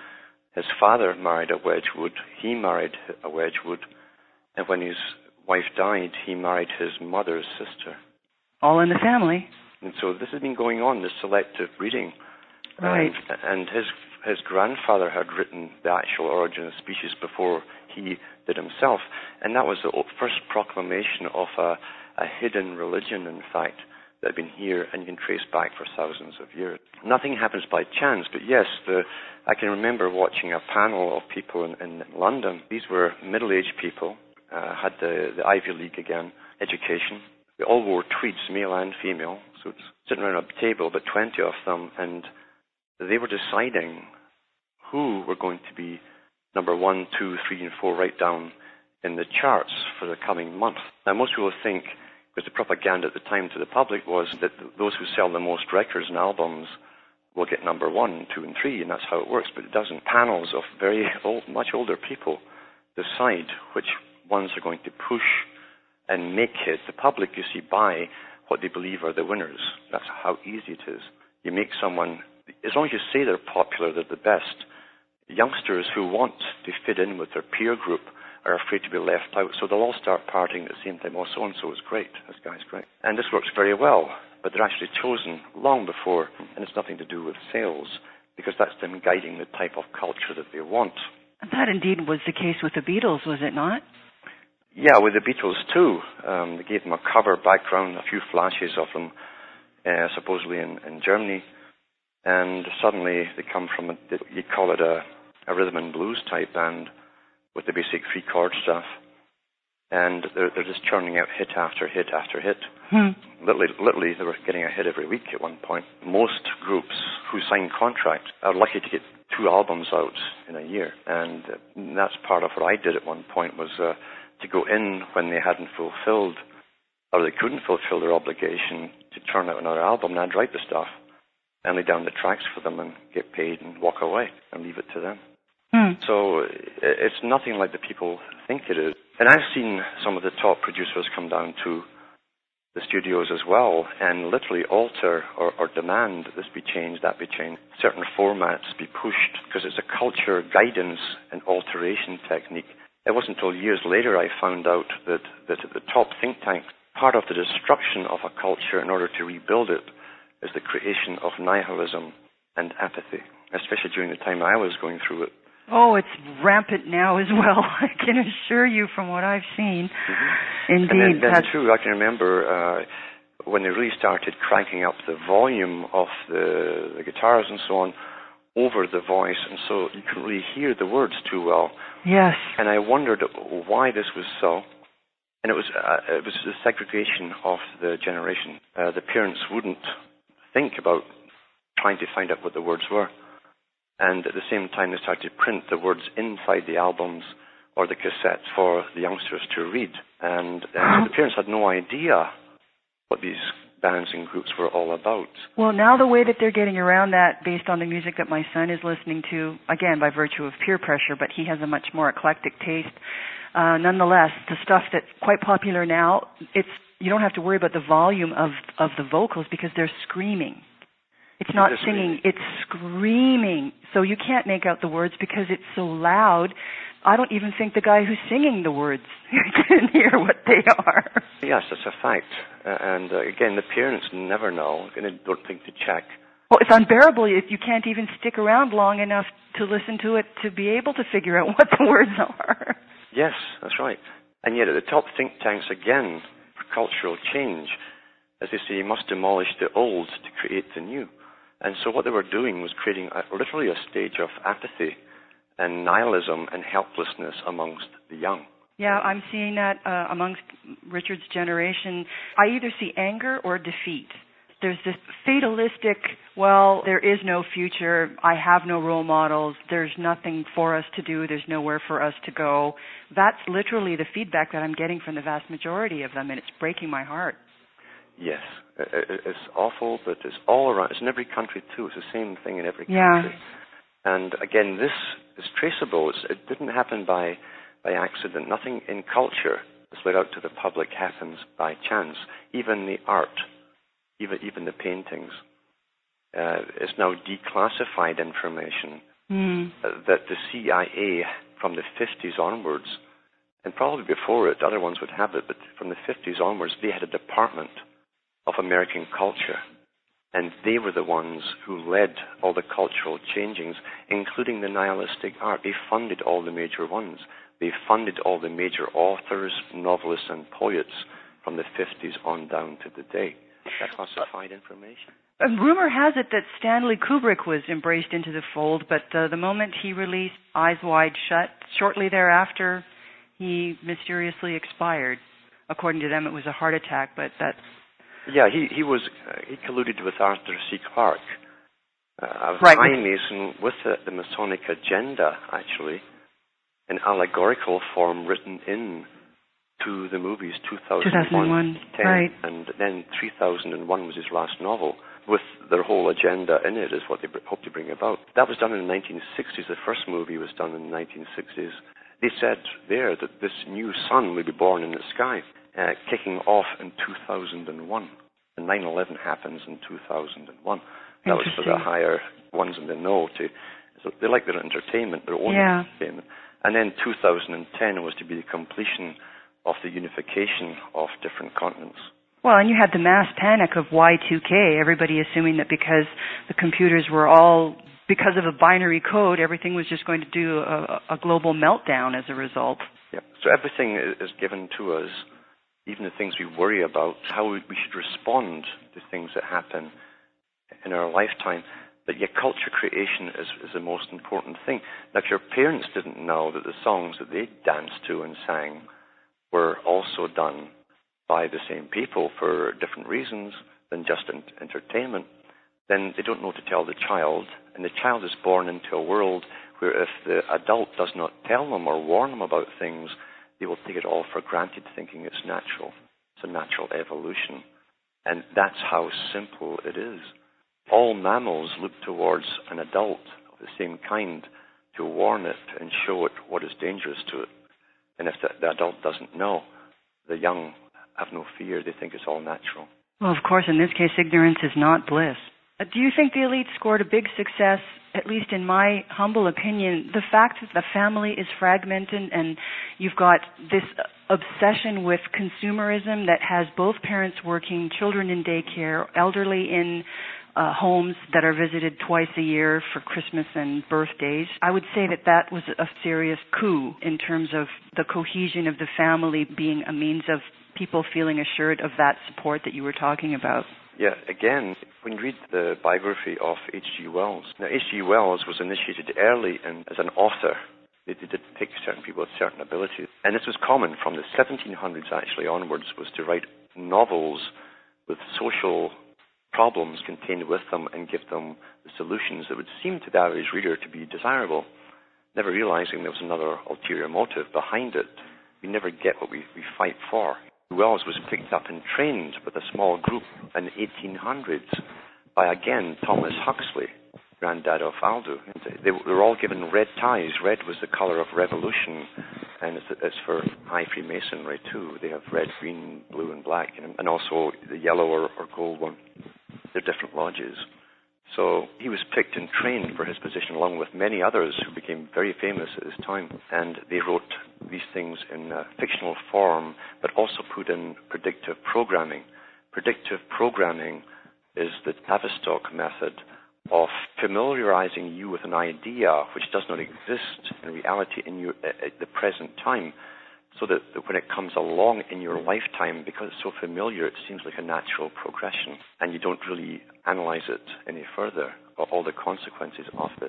His father married a Wedgwood. He married a Wedgwood, and when his wife died, he married his mother's sister. All in the family. And so this has been going on, this selective breeding. Right. And, and his his grandfather had written The Actual Origin of Species before he did himself. And that was the first proclamation of a, a hidden religion, in fact, that had been here and you can trace back for thousands of years. Nothing happens by chance, but yes, the, I can remember watching a panel of people in, in London. These were middle-aged people. Uh, had the, the Ivy League, again, education. They all wore tweeds, male and female, so it's sitting around a table, about twenty of them, and they were deciding who were going to be number one, two, three, and four right down in the charts for the coming month. Now, most people think, because the propaganda at the time to the public was that those who sell the most records and albums will get number one, two, and three, and that's how it works, but it doesn't. Panels of very old, much older people decide which ones are going to push and make it. The public, you see, buy what they believe are the winners. That's how easy it is. You make someone, as long as you say they're popular, they're the best. Youngsters who want to fit in with their peer group are afraid to be left out, so they'll all start partying at the same time. Oh, so-and-so is great. This guy's great. And this works very well, but they're actually chosen long before, and it's nothing to do with sales, because that's them guiding the type of culture that they want. And that indeed was the case with the Beatles, was it not? Yeah, with the Beatles too. Um, they gave them a cover background, a few flashes of them, uh, supposedly in, in Germany, and suddenly they come from, a, you call it a, a rhythm and blues type band with the basic three chord stuff. And they're, they're just churning out hit after hit after hit. Hmm. Literally, literally, they were getting a hit every week at one point. Most groups who sign contracts are lucky to get two albums out in a year. And that's part of what I did at one point, was uh, to go in when they hadn't fulfilled, or they couldn't fulfill their obligation to turn out another album. And I'd write the stuff and lay down the tracks for them and get paid and walk away and leave it to them. Hmm. So it's nothing like the people think it is. And I've seen some of the top producers come down to the studios as well and literally alter or, or demand this be changed, that be changed, certain formats be pushed, because it's a culture guidance and alteration technique. It wasn't until years later I found out that, that at the top think tanks, part of the destruction of a culture in order to rebuild it is the creation of nihilism and apathy, especially during the time I was going through it. Oh, it's rampant now as well. I can assure you from what I've seen. Mm-hmm. Indeed. And then, then too, I can remember uh, when they really started cranking up the volume of the, the guitars and so on over the voice, and so you couldn't really hear the words too well. Yes. And I wondered why this was so. And it was uh, it was the segregation of the generation. Uh, the parents wouldn't think about trying to find out what the words were. And at the same time, they started to print the words inside the albums or the cassettes for the youngsters to read. And, and the parents had no idea what these bands and groups were all about. Well, now the way that they're getting around that, based on the music that my son is listening to, again, by virtue of peer pressure, but he has a much more eclectic taste. Uh, nonetheless, the stuff that's quite popular now, it's you don't have to worry about the volume of, of the vocals because they're screaming. It's not it's singing, it's screaming. So you can't make out the words because it's so loud. I don't even think the guy who's singing the words can hear what they are. Yes, that's a fact. Uh, and uh, again, the parents never know, and they don't think to check. Well, it's unbearable if you can't even stick around long enough to listen to it to be able to figure out what the words are. Yes, that's right. And yet at the top think tanks, again, for cultural change, as they say, you must demolish the old to create the new. And so what they were doing was creating a, literally a stage of apathy and nihilism and helplessness amongst the young. Yeah, I'm seeing that uh, amongst Richard's generation. I either see anger or defeat. There's this fatalistic, well, there is no future, I have no role models, there's nothing for us to do, there's nowhere for us to go. That's literally the feedback that I'm getting from the vast majority of them, and it's breaking my heart. Yes, it's awful, but it's all around. It's in every country, too. It's the same thing in every country. Yeah. And again, this is traceable. It's, it didn't happen by, by accident. Nothing in culture that's laid out to the public happens by chance. Even the art, even, even the paintings, uh, is now declassified information mm. uh, that the C I A from the fifties onwards, and probably before it, other ones would have it, but from the fifties onwards, they had a department of American culture. And they were the ones who led all the cultural changings, including the nihilistic art. They funded all the major ones. They funded all the major authors, novelists, and poets from the fifties on down to the day. That's classified information. And rumor has it that Stanley Kubrick was embraced into the fold, but uh, the moment he released Eyes Wide Shut, shortly thereafter, he mysteriously expired. According to them, it was a heart attack, but that's... Yeah, he he was uh, he colluded with Arthur C. Clarke, uh, a right. Freemason with the, the Masonic agenda, actually, in allegorical form written in to the movies two thousand one, two thousand one, ten, right. And then three thousand one was his last novel, with their whole agenda in it, is what they hope to bring about. That was done in the nineteen sixties. The first movie was done in the nineteen sixties. They said there that this new sun would be born in the sky. Uh, kicking off in two thousand one. And nine eleven happens in two thousand one. That was for the higher ones in the know. To, so they like their entertainment, their own yeah. entertainment. And then two thousand ten was to be the completion of the unification of different continents. Well, and you had the mass panic of Y two K, everybody assuming that because the computers were all, because of a binary code, everything was just going to do a, a global meltdown as a result. Yeah. So everything is given to us, even the things we worry about, how we should respond to things that happen in our lifetime. But yet culture creation is, is the most important thing. Now, if your parents didn't know that the songs that they danced to and sang were also done by the same people for different reasons than just in, entertainment, then they don't know to tell the child, and the child is born into a world where if the adult does not tell them or warn them about things, they will take it all for granted, thinking it's natural. It's a natural evolution. And that's how simple it is. All mammals look towards an adult of the same kind to warn it and show it what is dangerous to it. And if the, the adult doesn't know, the young have no fear. They think it's all natural. Well, of course, in this case, ignorance is not bliss. Uh, do you think the elite scored a big success, at least in my humble opinion, the fact that the family is fragmented and you've got this obsession with consumerism that has both parents working, children in daycare, elderly in Uh, homes that are visited twice a year for Christmas and birthdays. I would say that that was a serious coup in terms of the cohesion of the family being a means of people feeling assured of that support that you were talking about. Yeah, again, when you read the biography of H G Wells, now H G Wells was initiated early in, as an author. They, they did pick certain people with certain abilities. And this was common from the seventeen hundreds actually onwards, was to write novels with social problems contained with them and give them the solutions that would seem to the average reader to be desirable, never realizing there was another ulterior motive behind it. We never get what we, we fight for. Wells was picked up and trained with a small group in the eighteen hundreds by, again, Thomas Huxley, granddad of Aldous. They, they were all given red ties. Red was the color of revolution, and it's, it's for high Freemasonry, too. They have red, green, blue, and black, and, and also the yellow or, or gold one. They're different lodges. So he was picked and trained for his position along with many others who became very famous at this time. And they wrote these things in a fictional form, but also put in predictive programming. Predictive programming is the Tavistock method of familiarizing you with an idea which does not exist in reality in your, at the present time, so that, that when it comes along in your lifetime, because it's so familiar, it seems like a natural progression, and you don't really analyze it any further, or all the consequences of it.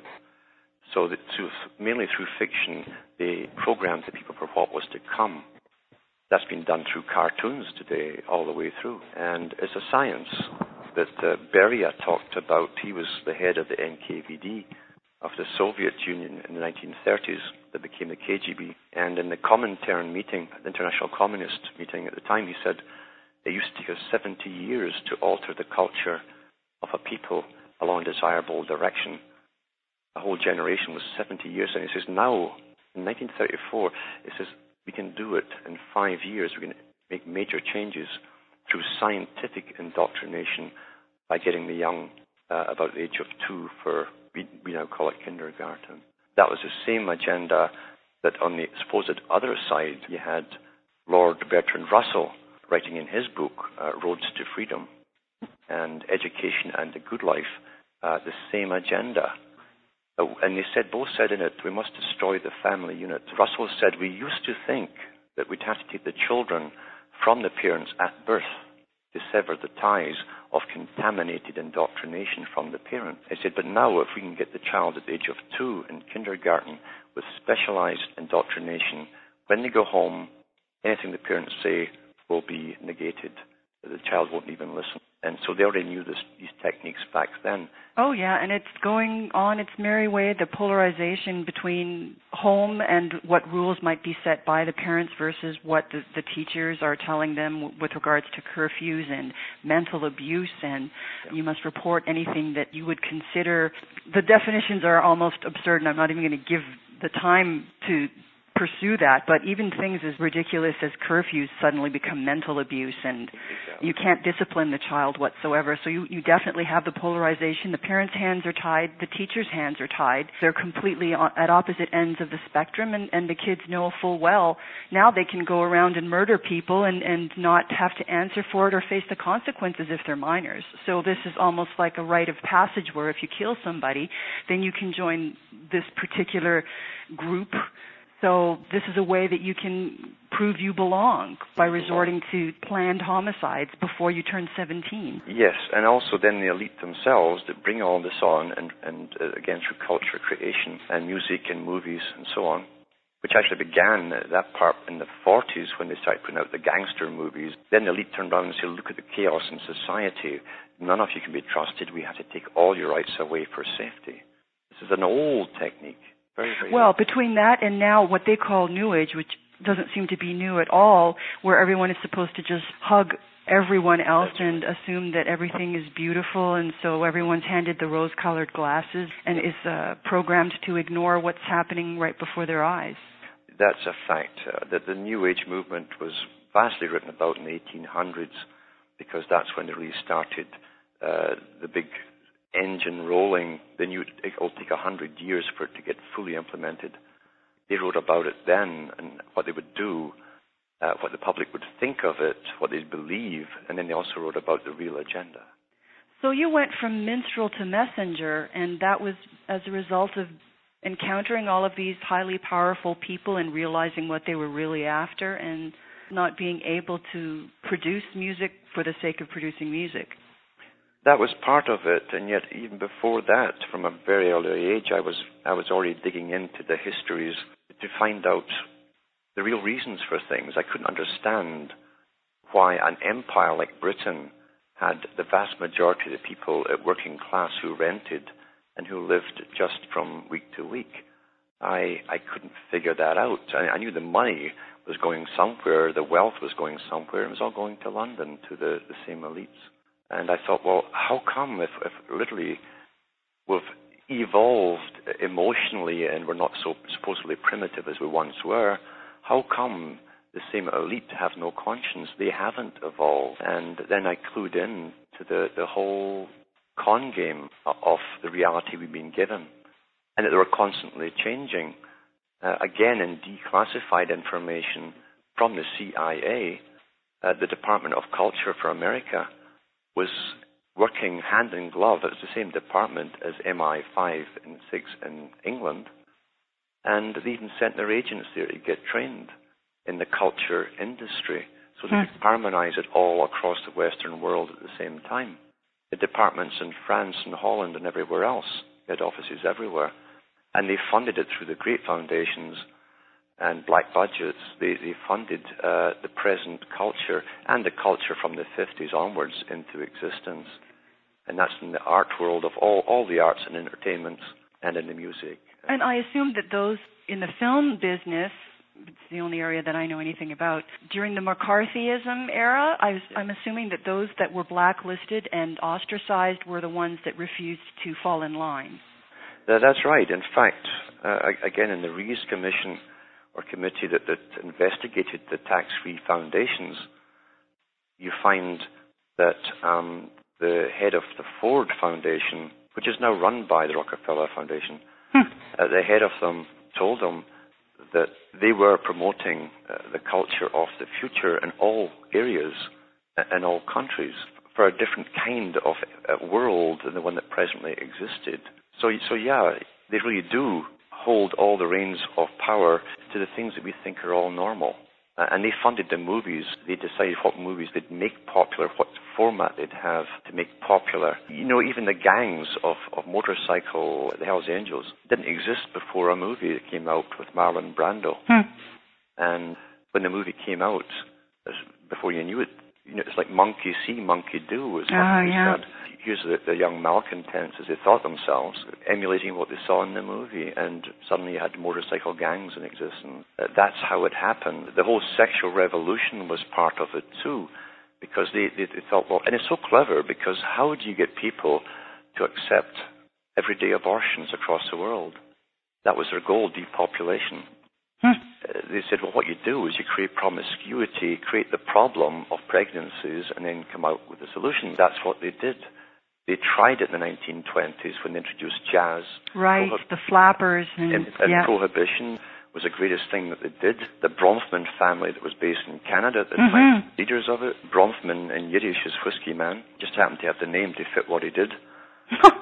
So that through, mainly through fiction, they programmed the people for what was to come. That's been done through cartoons today, all the way through. And it's a science that uh, Beria talked about. He was the head of the N K V D of the Soviet Union in the nineteen thirties that became the K G B. And in the Comintern meeting, the International Communist meeting at the time, he said it used to take us seventy years to alter the culture of a people along a desirable direction. A whole generation was seventy years. And he says now, in nineteen thirty-four, he says we can do it in five years. We can make major changes through scientific indoctrination by getting the young uh, about the age of two for, we, we now call it kindergarten. That was the same agenda that on the supposed other side you had Lord Bertrand Russell writing in his book, uh, Roads to Freedom and Education and the Good Life, uh, the same agenda. Uh, and they said, both said in it, we must destroy the family unit. Russell said, we used to think that we'd have to take the children from the parents at birth to sever the ties of contaminated indoctrination from the parent. I said, but now if we can get the child at the age of two in kindergarten with specialized indoctrination, when they go home, anything the parents say will be negated. The child won't even listen. And so they already knew this, these techniques back then. Oh, yeah, and it's going on its merry way, the polarization between home and what rules might be set by the parents versus what the, the teachers are telling them with regards to curfews and mental abuse, and you must report anything that you would consider. The definitions are almost absurd, and I'm not even going to give the time to pursue that, but even things as ridiculous as curfews suddenly become mental abuse, and you can't discipline the child whatsoever. So you, you definitely have the polarization. The parents' hands are tied. The teachers' hands are tied. They're completely at opposite ends of the spectrum, and, and the kids know full well now they can go around and murder people and, and not have to answer for it or face the consequences if they're minors. So this is almost like a rite of passage where if you kill somebody, then you can join this particular group So this is a way that you can prove you belong by resorting to planned homicides before you turn seventeen. Yes, and also then the elite themselves that bring all this on, and, and uh, again through culture creation and music and movies and so on, which actually began uh, that part in the forties when they started putting out the gangster movies. Then the elite turned around and said, look at the chaos in society. None of you can be trusted. We have to take all your rights away for safety. This is an old technique. Very, very well, old. Between that and now what they call New Age, which doesn't seem to be new at all, where everyone is supposed to just hug everyone else and assume that everything is beautiful, and so everyone's handed the rose-colored glasses and is uh, programmed to ignore what's happening right before their eyes. That's a fact. Uh, that the New Age movement was vastly written about in the eighteen hundreds, because that's when they really started uh, the big engine rolling. They knew it'll take a hundred years for it to get fully implemented. They wrote about it then and what they would do, uh, what the public would think of it, what they'd believe, and then they also wrote about the real agenda. So you went from minstrel to messenger, and that was as a result of encountering all of these highly powerful people and realizing what they were really after and not being able to produce music for the sake of producing music. That was part of it, and yet even before that, from a very early age, I was I was already digging into the histories to find out the real reasons for things. I couldn't understand why an empire like Britain had the vast majority of the people at working class who rented and who lived just from week to week. I I couldn't figure that out. I, I knew the money was going somewhere, the wealth was going somewhere, and it was all going to London, to the, the same elites. And I thought, well, how come if, if literally we've evolved emotionally and we're not so supposedly primitive as we once were, how come the same elite have no conscience? They haven't evolved. And then I clued in to the, the whole con game of the reality we've been given, and that they were constantly changing. Uh, again, in declassified information from the C I A, uh, the Department of Culture for America was working hand in glove. It was the same department as M I five and six in England, and they even sent their agents there to get trained in the culture industry so they could harmonize it all across the Western world at the same time. The departments in France and Holland and everywhere else, they had offices everywhere, and they funded it through the great foundations and black budgets. They, they funded uh, the present culture and the culture from the fifties onwards into existence. And that's in the art world of all, all the arts and entertainments and in the music. And I assume that those in the film business, it's the only area that I know anything about, during the McCarthyism era, I was, I'm assuming that those that were blacklisted and ostracized were the ones that refused to fall in line. That's right. In fact, uh, again, in the Rees Commission, or committee that, that investigated the tax-free foundations, you find that um, the head of the Ford Foundation, which is now run by the Rockefeller Foundation, hmm. uh, the head of them told them that they were promoting uh, the culture of the future in all areas, in all countries, for a different kind of uh, world than the one that presently existed. So, so yeah, they really do hold all the reins of power to the things that we think are all normal. Uh, and they funded the movies. They decided what movies they'd make popular, what format they'd have to make popular. You know, even the gangs of, of motorcycle, the Hells Angels, didn't exist before a movie that came out with Marlon Brando. Hmm. And when the movie came out, before you knew it, you know, it's like monkey see, monkey do, was what oh, they yeah. said. Here's the, the young malcontents, as they thought themselves, emulating what they saw in the movie, and suddenly you had motorcycle gangs in existence. Uh, that's how it happened. The whole sexual revolution was part of it too, because they, they, they thought, well, and it's so clever, because how do you get people to accept everyday abortions across the world? That was their goal, depopulation. Hmm. Uh, they said, well, what you do is you create promiscuity, create the problem of pregnancies, and then come out with a solution. That's what they did. They tried it in the nineteen twenties when they introduced jazz. Right, Prohib- the flappers. And, and, and yeah. prohibition was the greatest thing that they did. The Bronfman family that was based in Canada at the mm-hmm. time, leaders of it. Bronfman in Yiddish is whiskey man. Just happened to have the name to fit what he did.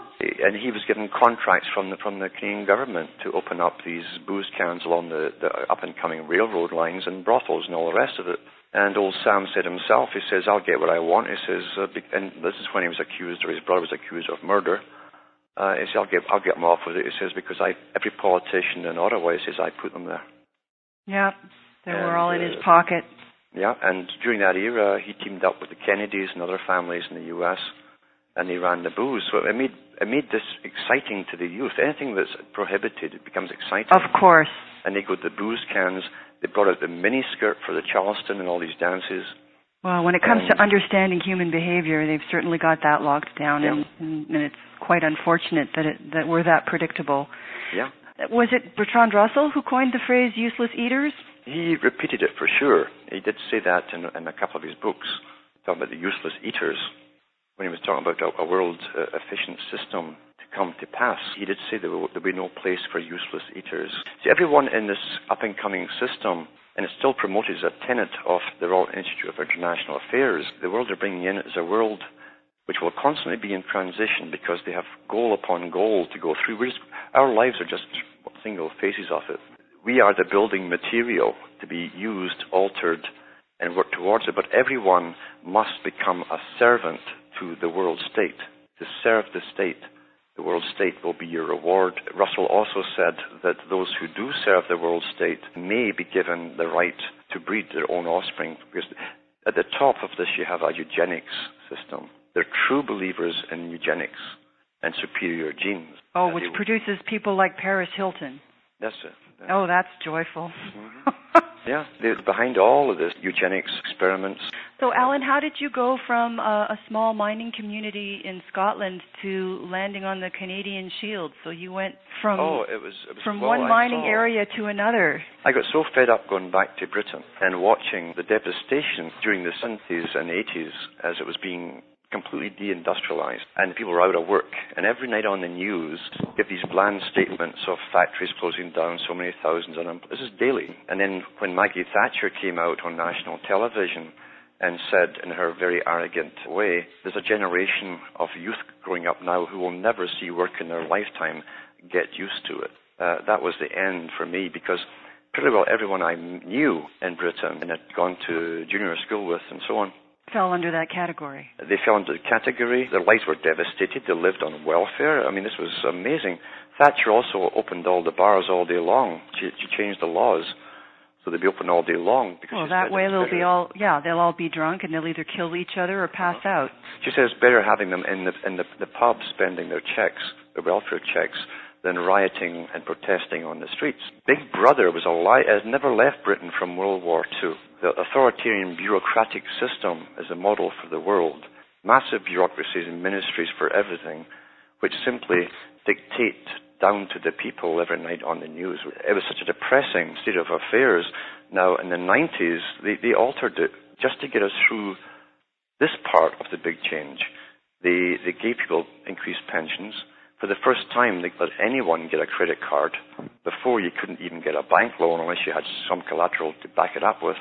and he was given contracts from the from the Canadian government to open up these booze cans along the, the up-and-coming railroad lines and brothels and all the rest of it. And old Sam said himself, he says, I'll get what I want. He says, uh, and this is when he was accused, or his brother was accused of murder. Uh, he says, I'll get, I'll get him off with it. He says, because I, every politician in Ottawa, he says, I put them there. Yeah, they and, were all in uh, his pocket. Yeah, and during that era, he teamed up with the Kennedys and other families in the U S, and they ran the booze. So it made, it made this exciting to the youth. Anything that's prohibited, it becomes exciting. Of course. And they go to the booze cans. They brought out the miniskirt for the Charleston and all these dances. Well, when it comes um, to understanding human behavior, they've certainly got that locked down, yeah. and, and, and it's quite unfortunate that it, that we're that predictable. Yeah. Was it Bertrand Russell who coined the phrase useless eaters? He repeated it for sure. He did say that in, in a couple of his books, talking about the useless eaters. When he was talking about a, a world uh, efficient system to come to pass, he did say there will be no place for useless eaters. See, everyone in this up-and-coming system, and it's still promoted as a tenet of the Royal Institute of International Affairs, the world they're bringing in is a world which will constantly be in transition because they have goal upon goal to go through. We're just, our lives are just single phases of it. We are the building material to be used, altered, and work towards it, but everyone must become a servant to the world state. To serve the state, the world state will be your reward. Russell also said that those who do serve the world state may be given the right to breed their own offspring, because at the top of this you have a eugenics system. They're true believers in eugenics and superior genes. Oh, which produces people like Paris Hilton. That's it. That's oh, that's joyful. Mm-hmm. Yeah, they're behind all of this eugenics experiments. So, Alan, how did you go from uh, a small mining community in Scotland to landing on the Canadian Shield? So you went from oh, it was, it was, from well, one mining saw, area to another. I got so fed up going back to Britain and watching the devastation during the seventies and eighties as it was being completely deindustrialized, and people were out of work. And every night on the news, give these bland statements of factories closing down, so many thousands of them. This is daily. And then when Maggie Thatcher came out on national television and said in her very arrogant way, there's a generation of youth growing up now who will never see work in their lifetime, get used to it. Uh, that was the end for me, because pretty well everyone I knew in Britain and had gone to junior school with and so on fell under that category. They fell into the category. Their lives were devastated. They lived on welfare. I mean, this was amazing. Thatcher also opened all the bars all day long. She, she changed the laws so they'd be open all day long. Because well, that way they'll be all, yeah, they'll all be drunk and they'll either kill each other or pass uh-huh. out. She says it's better having them in the in the, the pub spending their checks, their welfare checks, than rioting and protesting on the streets. Big Brother was a lie, has never left Britain from World War Two. The authoritarian bureaucratic system is a model for the world. Massive bureaucracies and ministries for everything, which simply dictate down to the people every night on the news. It was such a depressing state of affairs. Now, in the nineties, they, they altered it just to get us through this part of the big change. They, they gave people increased pensions. For the first time, they let anyone get a credit card. Before, you couldn't even get a bank loan unless you had some collateral to back it up with.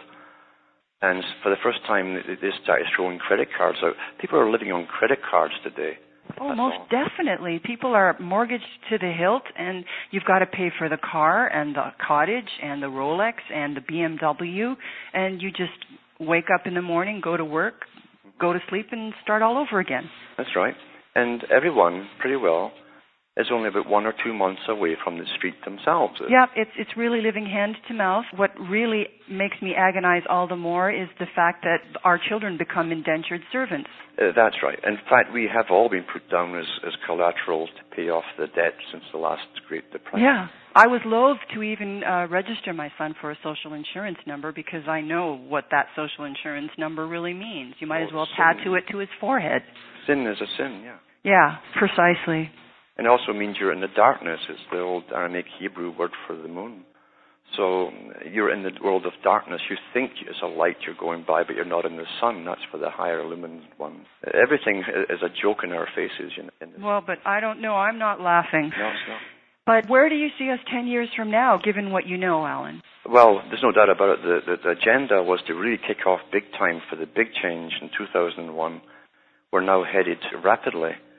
And for the first time, they started throwing credit cards out. People are living on credit cards today. Oh, That's most all. definitely. People are mortgaged to the hilt, and you've got to pay for the car and the cottage and the Rolex and the B M W, and you just wake up in the morning, go to work, go to sleep, and start all over again. That's right. And everyone, pretty well, is only about one or two months away from the street themselves. Yeah, it's it's really living hand to mouth. What really makes me agonize all the more is the fact that our children become indentured servants. Uh, that's right. In fact, we have all been put down as, as collateral to pay off the debt since the last Great Depression. Yeah. I was loath to even uh, register my son for a social insurance number because I know what that social insurance number really means. You might oh, as well sin. tattoo it to his forehead. Sin is a sin, yeah. Yeah, precisely. And it also means you're in the darkness. It's the old Aramaic Hebrew word for the moon. So you're in the world of darkness. You think it's a light you're going by, but you're not in the sun. That's for the higher illumined ones. Everything is a joke in our faces. In, in well, but I don't know. I'm not laughing. No, it's not. But where do you see us ten years from now, given what you know, Alan? Well, there's no doubt about it. The, the, the agenda was to really kick off big time for the big change in two thousand one. We're now headed rapidly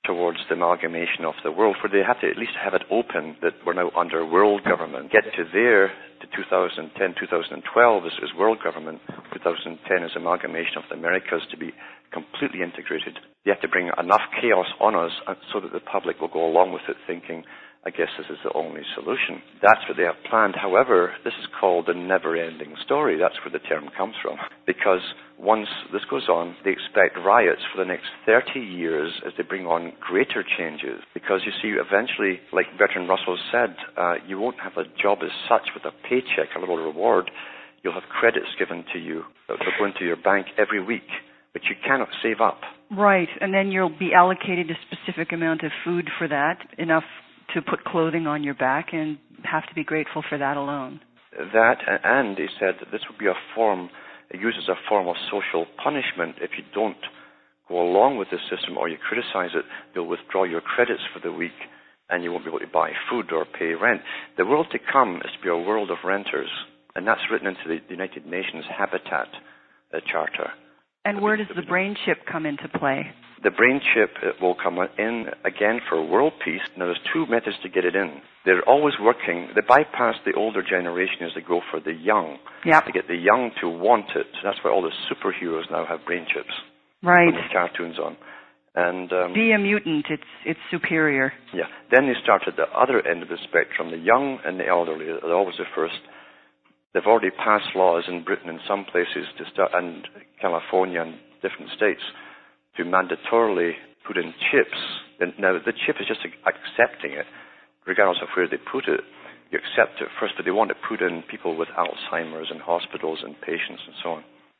towards the amalgamation of the world, where they have to at least have it open that we're now under world government. Get to there, to two thousand ten, two thousand twelve is, is world government. two thousand ten is amalgamation of the Americas to be completely integrated. You have to bring enough chaos on us so that the public will go along with it thinking, I guess this is the only solution. That's what they have planned. However, this is called the never-ending story. That's where the term comes from. Because once this goes on, they expect riots for the next thirty years as they bring on greater changes. Because you see, eventually, like Bertrand Russell said, uh, you won't have a job as such with a paycheck, a little reward. You'll have credits given to you that will go into your bank every week, but you cannot save up. Right, and then you'll be allocated a specific amount of food for that, enough to put clothing on your back, and have to be grateful for that alone. That, and he said that this would be a form, it uses a form of social punishment. If you don't go along with the system or you criticize it, they'll withdraw your credits for the week and you won't be able to buy food or pay rent. The world to come is to be a world of renters, and that's written into the United Nations Habitat uh, Charter. And where does the brain chip come into play? The brain chip will come in, again, for world peace. Now, there's two methods to get it in. They're always working. They bypass the older generation as they go for the young. Yep. To get the young to want it. That's why all the superheroes now have brain chips. Right. With cartoons on. And um, be a mutant. It's it's superior. Yeah. Then they start at the other end of the spectrum. The young and the elderly are always the first. They've already passed laws in Britain and some places to start, and California and different states, to mandatorily put in chips. And now, the chip is just accepting it, regardless of where they put it. You accept it first, but they want to put in people with Alzheimer's in hospitals and patients and so on.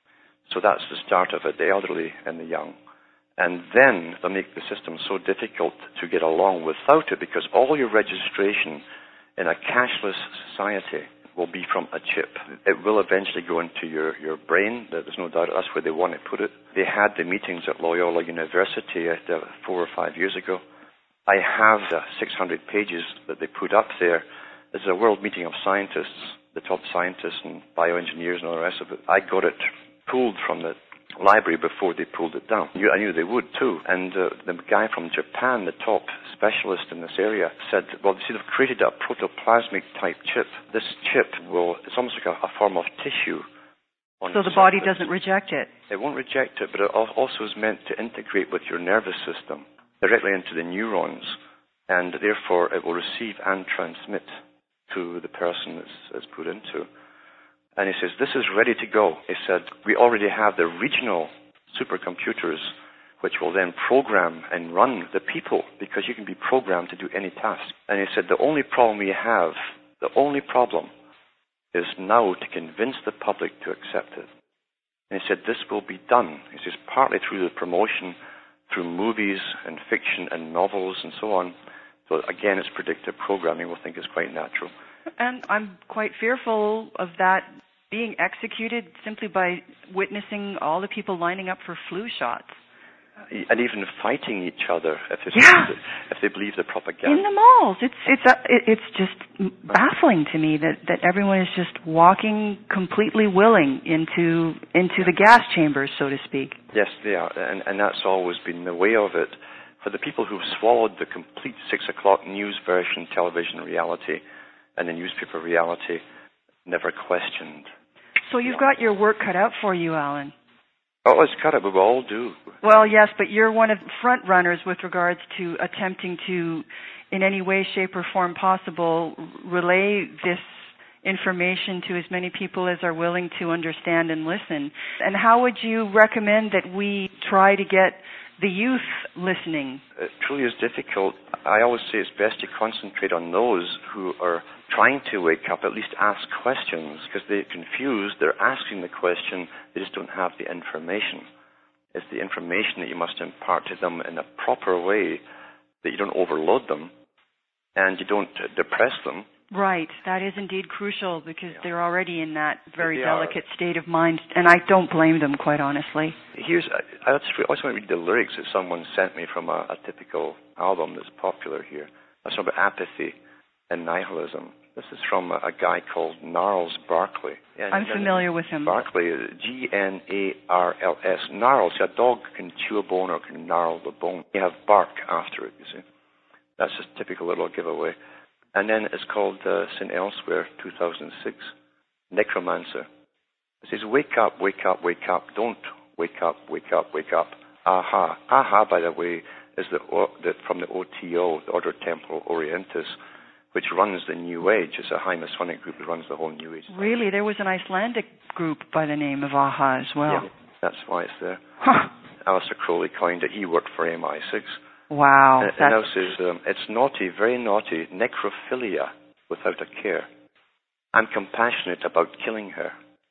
So that's the start of it, the elderly and the young. And then they'll make the system so difficult to get along without it, because all your registration in a cashless society will be from a chip. It will eventually go into your, your brain. There's no doubt that's where they want to put it. They had the meetings at Loyola University uh, four or five years ago. I have the six hundred pages that they put up there. This is a world meeting of scientists, the top scientists and bioengineers and all the rest of it. I got it pulled from the library before they pulled it down. I knew they would too. And uh, the guy from Japan, the top specialist in this area, said, well, see, they've created a protoplasmic type chip. This chip will, it's almost like a, a form of tissue. On so the body doesn't reject it? It won't reject it, but it also is meant to integrate with your nervous system directly into the neurons, and therefore it will receive and transmit to the person it's, it's put into. And he says, this is ready to go. He said, we already have the regional supercomputers, which will then program and run the people, because you can be programmed to do any task. And he said, the only problem we have, the only problem, is now to convince the public to accept it. And he said, this will be done. He says, partly through the promotion, through movies and fiction and novels and so on. So again, it's predictive programming. We'll think it's quite natural. And I'm quite fearful of that being executed simply by witnessing all the people lining up for flu shots. And even fighting each other if they, yeah. believe, the, if they believe the propaganda. In the malls. It's it's a, it's just baffling to me that, that everyone is just walking completely willing into into the gas chambers, so to speak. Yes, they are. And, and that's always been the way of it. For the people who've swallowed the complete six o'clock news version, television reality, and the newspaper reality, never questioned. So you've got your work cut out for you, Alan. Oh, it's cut out, but we all do. Well, yes, but you're one of the front runners with regards to attempting to, in any way, shape, or form possible, relay this information to as many people as are willing to understand and listen. And how would you recommend that we try to get the youth listening? It truly is difficult. I always say it's best to concentrate on those who are trying to wake up, at least ask questions, because they're confused, they're asking the question, they just don't have the information. It's the information that you must impart to them in a proper way, that you don't overload them, and you don't depress them. Right, that is indeed crucial, because yeah. they're already in that very they delicate are. state of mind, and I don't blame them, quite honestly. Here's, I also want to read the lyrics that someone sent me from a, a typical album that's popular here. A song about apathy. and Nihilism. This is from a, a guy called Gnarls Barkley. Yeah, I'm familiar with him. Barkley, G N A R L S. Gnarls. A dog can chew a bone or can gnarl the bone. You have bark after it, you see. That's a typical little giveaway. And then it's called uh, Saint Elsewhere, two thousand six, Necromancer. It says, wake up, wake up, wake up. Don't wake up, wake up, wake up. Aha. Aha, by the way, is the, the from the O T O, the Order Temporal Orientis, which runs the New Age. It's a high Masonic group that runs the whole New Age. Really? There was an Icelandic group by the name of Aha as well. Yeah, that's why it's there. Huh. Alistair Crowley coined it. He worked for M I six. Wow. And it now says, um, it's naughty, very naughty, necrophilia without a care. I'm compassionate about killing her.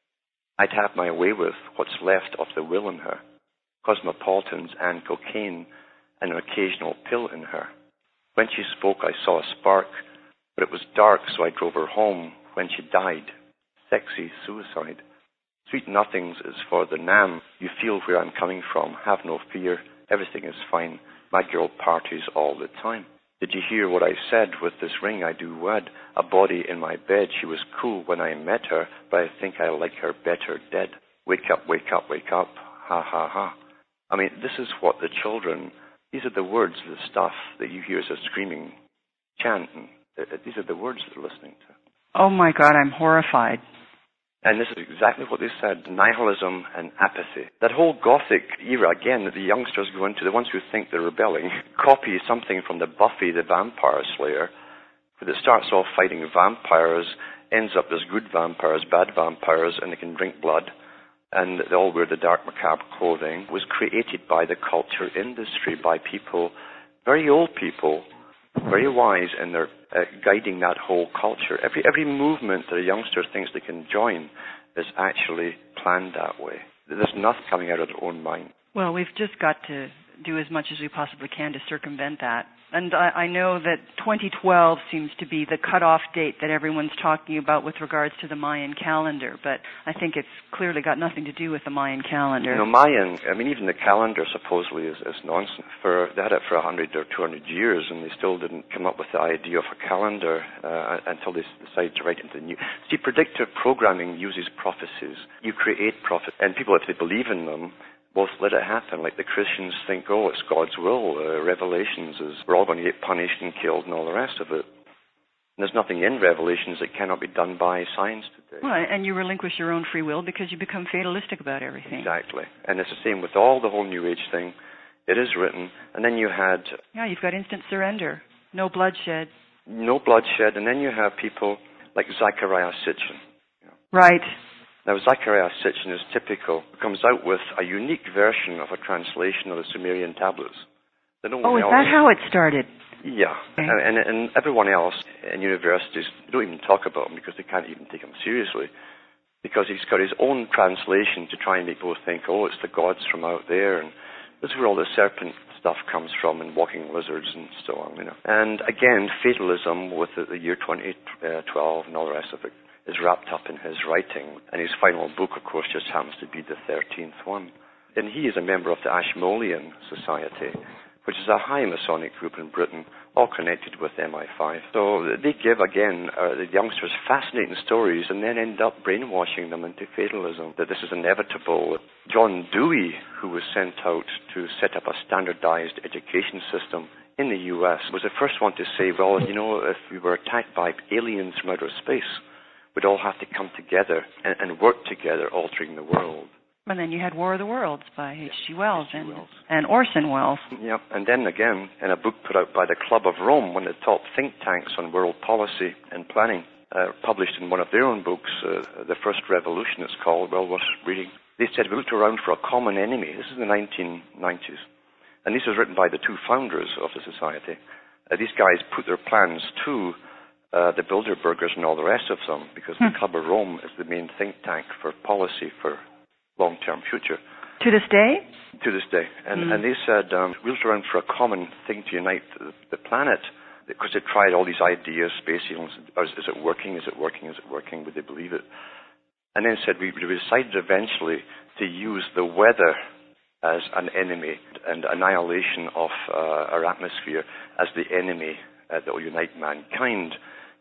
I'd have my way with what's left of the will in her. Cosmopolitans and cocaine and an occasional pill in her. When she spoke, I saw a spark, but it was dark, so I drove her home when she died. Sexy suicide. Sweet nothings is for the Nam. You feel where I'm coming from. Have no fear. Everything is fine. My girl parties all the time. Did you hear what I said? With this ring I do wed. A body in my bed. She was cool when I met her, but I think I like her better dead. Wake up, wake up, wake up. Ha, ha, ha. I mean, this is what the children, these are the words, the stuff that you hear as a screaming chant. And these are the words they're listening to. Oh my God, I'm horrified. And this is exactly what they said, nihilism and apathy. That whole Gothic era, again, that the youngsters go into, the ones who think they're rebelling, copy something from the Buffy the Vampire Slayer, where it starts off fighting vampires, ends up as good vampires, bad vampires, and they can drink blood, and they all wear the dark macabre clothing, was created by the culture industry, by people, very old people, very wise, and they're uh, guiding that whole culture. Every every movement that a youngster thinks they can join is actually planned that way. There's nothing coming out of their own mind. Well, we've just got to do as much as we possibly can to circumvent that. And I, I know that twenty twelve seems to be the cutoff date that everyone's talking about with regards to the Mayan calendar, but I think it's clearly got nothing to do with the Mayan calendar. You know, Mayan, I mean, even the calendar supposedly is, is nonsense. For, they had it for one hundred or two hundred years, and they still didn't come up with the idea of a calendar uh, until they decided to write into the new. See, predictive programming uses prophecies. You create prophecies, and people, if they believe in them, both let it happen. Like the Christians think, oh, it's God's will. Uh, Revelations is we're all going to get punished and killed and all the rest of it. And there's nothing in Revelations that cannot be done by science today. Well, and you relinquish your own free will because you become fatalistic about everything. Exactly. And it's the same with all the whole New Age thing. It is written. And then you had... Yeah, you've got instant surrender. No bloodshed. No bloodshed. And then you have people like Zecharia Sitchin. You know. Right. Now, Zecharia Sitchin is typical. It comes out with a unique version of a translation of the Sumerian tablets. No oh, is else, that how it started? Yeah. Okay. And, and, and everyone else in universities don't even talk about him because they can't even take him seriously. Because he's got his own translation to try and make people think, oh, it's the gods from out there. And this is where all the serpent stuff comes from, and walking lizards and so on, you know. And again, fatalism with the, the year twenty twelve and all the rest of it is wrapped up in his writing. And his final book, of course, just happens to be the thirteenth one. And he is a member of the Ashmolean Society, which is a high Masonic group in Britain, all connected with M I five. So they give, again, uh, the youngsters fascinating stories and then end up brainwashing them into fatalism, that this is inevitable. John Dewey, who was sent out to set up a standardized education system in the U S, was the first one to say, well, you know, if we were attacked by aliens from outer space, we'd all have to come together and, and work together, altering the world. And then you had War of the Worlds by H G Wells, H G and, Wells and Orson Welles. Yep. And then again, in a book put out by the Club of Rome, one of the top think tanks on world policy and planning, uh, published in one of their own books, uh, The First Revolution it's called, well worth reading. They said we looked around for a common enemy. This is in the nineteen nineties. And this was written by the two founders of the society. Uh, these guys put their plans to Uh, the Bilderbergers and all the rest of them, because hmm. the Club of Rome is the main think tank for policy for long-term future. To this day? To this day. And, mm. and they said, um, we looked around for a common thing to unite the, the planet, because they tried all these ideas, space aliens, is, is it working, is it working, is it working, would they believe it? And then said, we, we decided eventually to use the weather as an enemy and annihilation of uh, our atmosphere as the enemy uh, that will unite mankind.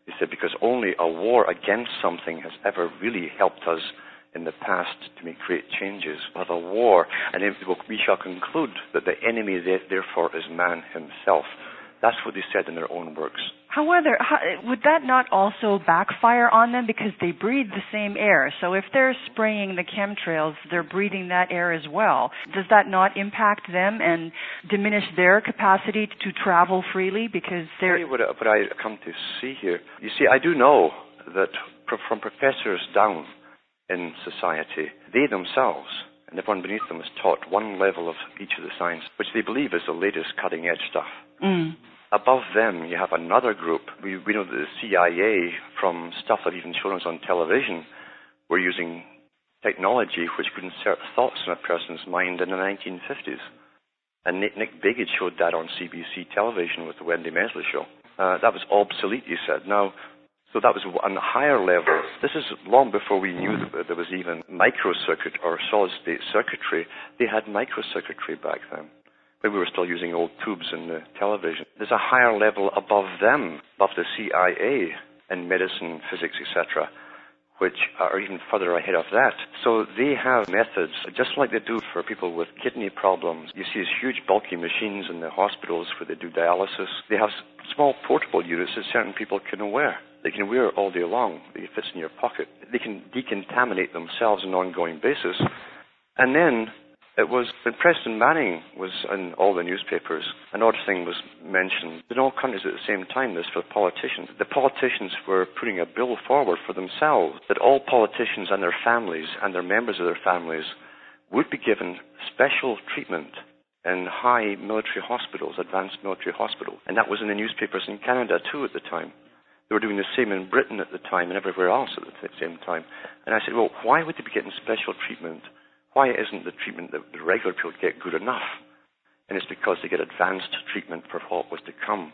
He said, because only a war against something has ever really helped us in the past to make great changes. We'll have a war, and then we shall conclude that the enemy therefore is man himself. That's what they said in their own works. However, how, would that not also backfire on them because they breathe the same air? So if they're spraying the chemtrails, they're breathing that air as well. Does that not impact them and diminish their capacity to travel freely because they're... What I, what I come to see here, you see, I do know that from professors down in society, they themselves and everyone beneath them is taught one level of each of the science, which they believe is the latest cutting-edge stuff. Mm. Above them, you have another group. We, we know that the C I A, from stuff that even shown us on television, were using technology which could insert thoughts in a person's mind in the nineteen fifties. And Nick, Nick Biggs showed that on C B C television with the Wendy Mesley show. Uh, that was obsolete, he said. Now, so that was on a higher level. This is long before we knew that there was even microcircuit or solid-state circuitry. They had microcircuitry back then. We were still using old tubes in the television. There's a higher level above them, above the C I A in medicine, physics, et cetera, which are even further ahead of that. So they have methods, just like they do for people with kidney problems. You see these huge bulky machines in the hospitals where they do dialysis. They have small portable units that certain people can wear. They can wear it all day long. It fits in your pocket. They can decontaminate themselves on an ongoing basis. And then it was when Preston Manning was in all the newspapers, an odd thing was mentioned. In all countries at the same time, this for politicians. The politicians were putting a bill forward for themselves that all politicians and their families and their members of their families would be given special treatment in high military hospitals, advanced military hospitals. And that was in the newspapers in Canada too at the time. They were doing the same in Britain at the time and everywhere else at the same time. And I said, well, why would they be getting special treatment? Why isn't the treatment that the regular people get good enough? And it's because they get advanced treatment for what was to come.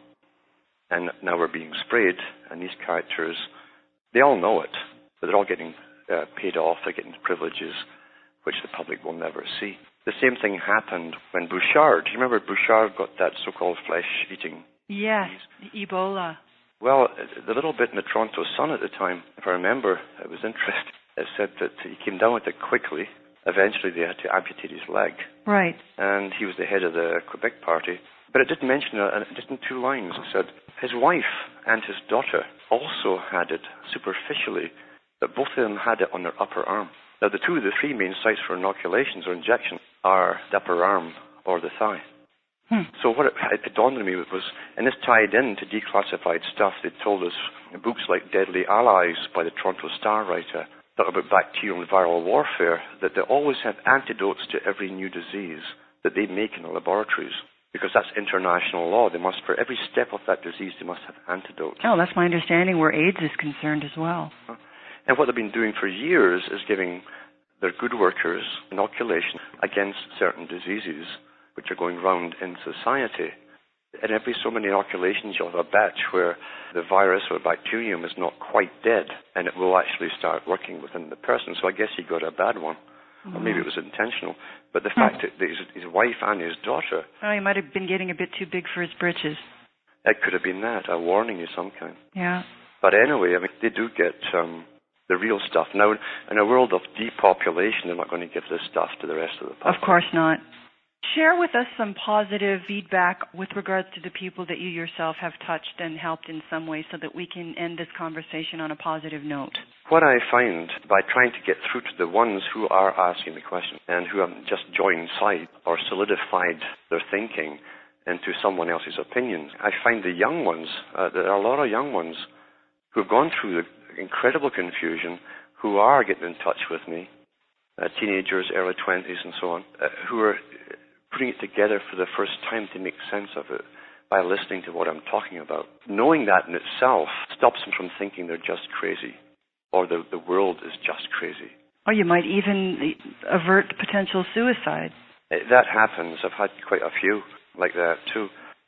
And now we're being sprayed, and these characters, they all know it, but they're all getting uh, paid off, they're getting privileges, which the public will never see. The same thing happened when Bouchard, do you remember Bouchard got that so-called flesh-eating Yes, disease? Ebola. Well, the little bit in the Toronto Sun at the time, if I remember, it was interesting. It said that he came down with it quickly. Eventually, they had to amputate his leg. Right. And he was the head of the Quebec Party. But it did mention, uh, just in two lines, it said, his wife and his daughter also had it superficially, but both of them had it on their upper arm. Now, the two of the three main sites for inoculations or injection are the upper arm or the thigh. Hmm. So what it, it dawned on me was, and this tied in to declassified stuff. They told us in books like Deadly Allies by the Toronto Star writer, talk about bacterial and viral warfare, that they always have antidotes to every new disease that they make in the laboratories. Because that's international law. They must, for every step of that disease, they must have antidotes. Oh, that's my understanding where AIDS is concerned as well. And what they've been doing for years is giving their good workers inoculation against certain diseases which are going round in society. And every so many inoculations, you'll have a batch where the virus or bacterium is not quite dead, and it will actually start working within the person. So I guess he got a bad one. Mm-hmm. Or maybe it was intentional. But the fact that his, his wife and his daughter... Oh, he might have been getting a bit too big for his britches. It could have been that, a warning of some kind. Yeah. But anyway, I mean, they do get um, the real stuff. Now, in a world of depopulation, they're not going to give this stuff to the rest of the public. Of course not. Share with us some positive feedback with regards to the people that you yourself have touched and helped in some way so that we can end this conversation on a positive note. What I find by trying to get through to the ones who are asking the question and who have just joined side or solidified their thinking into someone else's opinions, I find the young ones, uh, there are a lot of young ones who have gone through the incredible confusion, who are getting in touch with me, uh, teenagers, early twenties and so on, uh, who are putting it together for the first time to make sense of it by listening to what I'm talking about. Knowing that in itself stops them from thinking they're just crazy or the, the world is just crazy. Or you might even avert potential suicide. That happens. I've had quite a few like that too.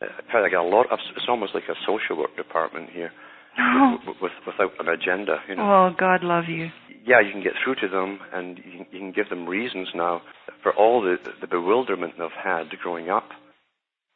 I got a lot of, it's almost like a social work department here. Oh. With, with, without an agenda, you know. Oh, God love you. Yeah, you can get through to them, and you can, you can give them reasons now for all the, the bewilderment they've had growing up,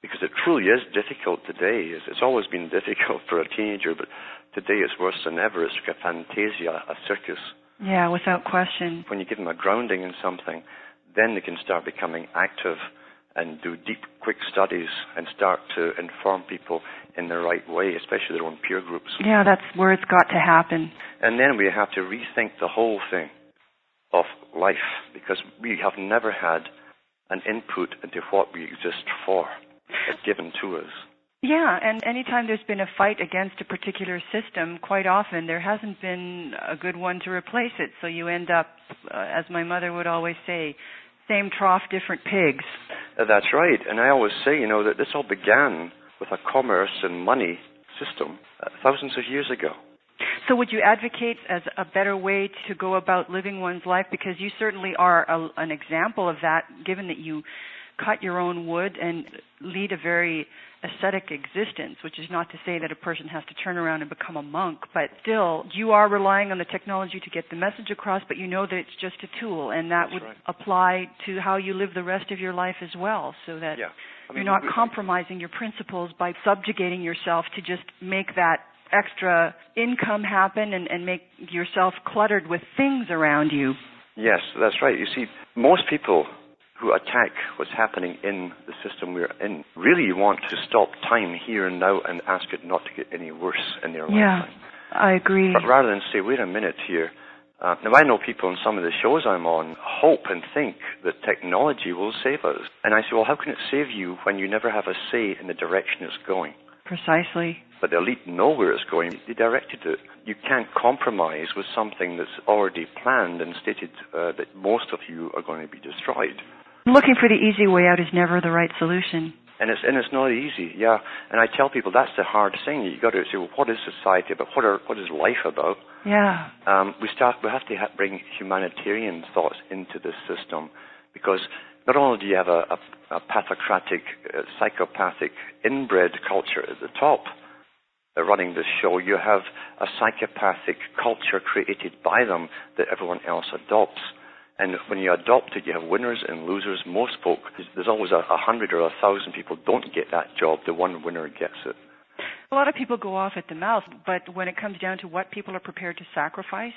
because it truly is difficult today. It's, it's always been difficult for a teenager, but today it's worse than ever. It's like a fantasia, a circus. Yeah, without question. When you give them a grounding in something, then they can start becoming active and do deep, quick studies and start to inform people in the right way, especially their own peer groups. Yeah, that's where it's got to happen. And then we have to rethink the whole thing of life, because we have never had an input into what we exist for. It's given to us. Yeah, and anytime there's been a fight against a particular system, quite often there hasn't been a good one to replace it. So you end up, uh, as my mother would always say, same trough, different pigs. Uh, that's right. And I always say, you know, that this all began with a commerce and money system uh, thousands of years ago. So would you advocate as a better way to go about living one's life? Because you certainly are a, an example of that, given that you cut your own wood and lead a very ascetic existence, which is not to say that a person has to turn around and become a monk, but still, you are relying on the technology to get the message across, but you know that it's just a tool, and that That's would right. apply to how you live the rest of your life as well, so that Yeah. I mean, you're not we, compromising your principles by subjugating yourself to just make that extra income happen and, and make yourself cluttered with things around you. Yes, that's right. You see, most people who attack what's happening in the system we're in really want to stop time here and now and ask it not to get any worse in their Yeah, lifetime. I agree. But rather than say, wait a minute here. Uh, now, I know people in some of the shows I'm on hope and think that technology will save us. And I say, well, how can it save you when you never have a say in the direction it's going? Precisely. But the elite know where it's going. They directed it. You can't compromise with something that's already planned and stated uh, that most of you are going to be destroyed. Looking for the easy way out is never the right solution. And it's and it's not easy, yeah. And I tell people that's the hard thing. You got to say, well, what is society about? What are what is life about? Yeah. Um, we start. We have to ha- bring humanitarian thoughts into this system, because not only do you have a, a, a pathocratic, uh, psychopathic, inbred culture at the top uh, running this show, you have a psychopathic culture created by them that everyone else adopts. And when you adopt it, you have winners and losers. Most folk, there's always a, a hundred or a thousand people don't get that job. The one winner gets it. A lot of people go off at the mouth, but when it comes down to what people are prepared to sacrifice,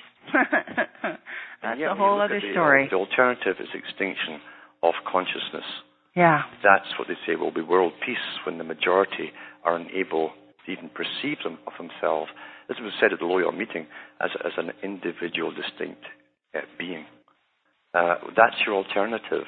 that's yeah, a whole other the, story. Uh, the alternative is extinction of consciousness. Yeah. That's what they say will be world peace, when the majority are unable to even perceive them of themselves, as was said at the Loyal Meeting, as, as an individual, distinct uh, being. Uh, that's your alternative.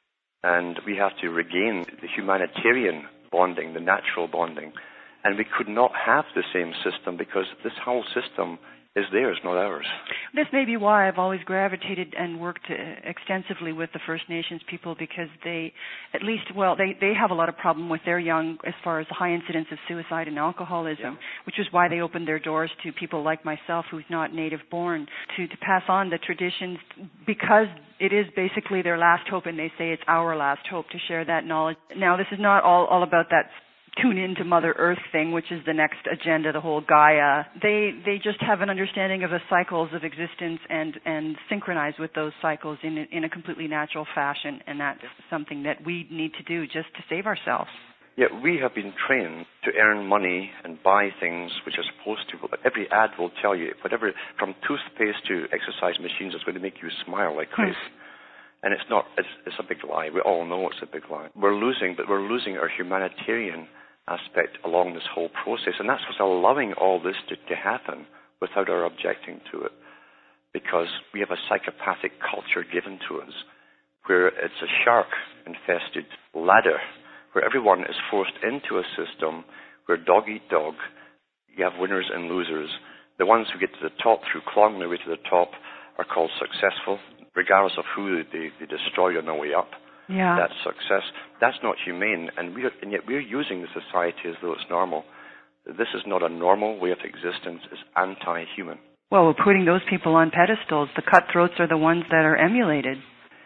And we have to regain the humanitarian bonding, the natural bonding. And we could not have the same system, because this whole system is theirs, not ours. This may be why I've always gravitated and worked uh, extensively with the First Nations people, because they, at least, well, they, they have a lot of problem with their young as far as the high incidence of suicide and alcoholism, Yeah. which is why they opened their doors to people like myself, who's not native born, to, to pass on the traditions, because it is basically their last hope, and they say it's our last hope to share that knowledge. Now, this is not all, all about that tune into Mother Earth thing, which is the next agenda, the whole Gaia. They they just have an understanding of the cycles of existence and, and synchronize with those cycles in a, in a completely natural fashion, and that's something that we need to do just to save ourselves. Yeah, we have been trained to earn money and buy things which are supposed to. Every ad will tell you, whatever, from toothpaste to exercise machines, is going to make you smile like crazy. Hmm. And it's not, it's, it's a big lie. We all know it's a big lie. We're losing, but we're losing our humanitarian aspect along this whole process. And that's what's allowing all this to, to happen without our objecting to it. Because we have a psychopathic culture given to us, where it's a shark-infested ladder, where everyone is forced into a system where dog eat dog. You have winners and losers. The ones who get to the top through clawing their way to the top are called successful, regardless of who they, they destroy on their way up. Yeah. That's success. That's not humane, and, we are, and yet we're using the society as though it's normal. This is not a normal way of existence. It's anti-human. Well, we're putting those people on pedestals. The cutthroats are the ones that are emulated.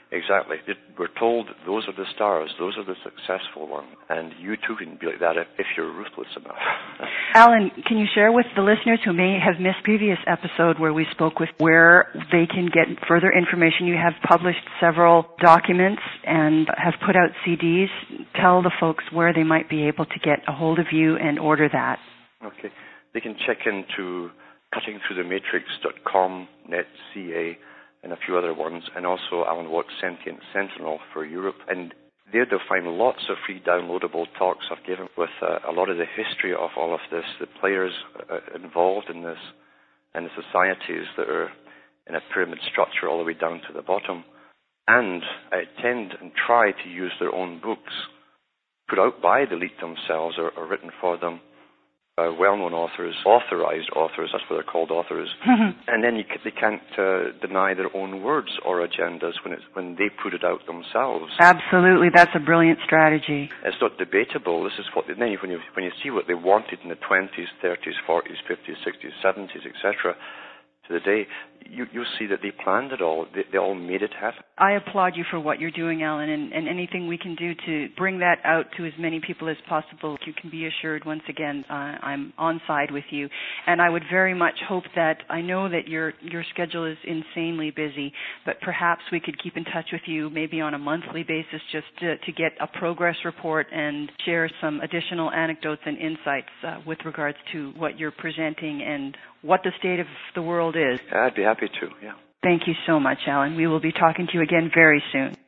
Exactly. We're told that those are the stars, those are the successful ones, and you too can be like that if, if you're ruthless enough. Alan, can you share with the listeners who may have missed previous episode where we spoke with where they can get further information? You have published several documents and have put out C Ds. Tell the folks where they might be able to get a hold of you and order that. Okay. They can check into cutting through the matrix dot com, net C A, and a few other ones, and also Alan Watts Sentient Sentinel for Europe. And there they'll find lots of free downloadable talks I've given with uh, a lot of the history of all of this, the players uh, involved in this, and the societies that are in a pyramid structure all the way down to the bottom. And I tend and try to use their own books, put out by the elite themselves or, or written for them, Uh, well-known authors, authorized authors, that's what they're called, authors, and then you c- they can't uh, deny their own words or agendas when it's when they put it out themselves. Absolutely, that's a brilliant strategy. It's not debatable. This is what they, then you, when you when you see what they wanted in the twenties, thirties, forties, fifties, sixties, seventies, et cetera, to the day, you, you'll see that they planned it all. They, they all made it happen. I applaud you for what you're doing, Alan, and, and anything we can do to bring that out to as many people as possible. You can be assured, once again, uh, I'm on side with you. And I would very much hope that, I know that your your schedule is insanely busy, but perhaps we could keep in touch with you maybe on a monthly basis just to, to get a progress report and share some additional anecdotes and insights uh, with regards to what you're presenting and what the state of the world is. I'd be happy to, yeah. Thank you so much, Alan. We will be talking to you again very soon.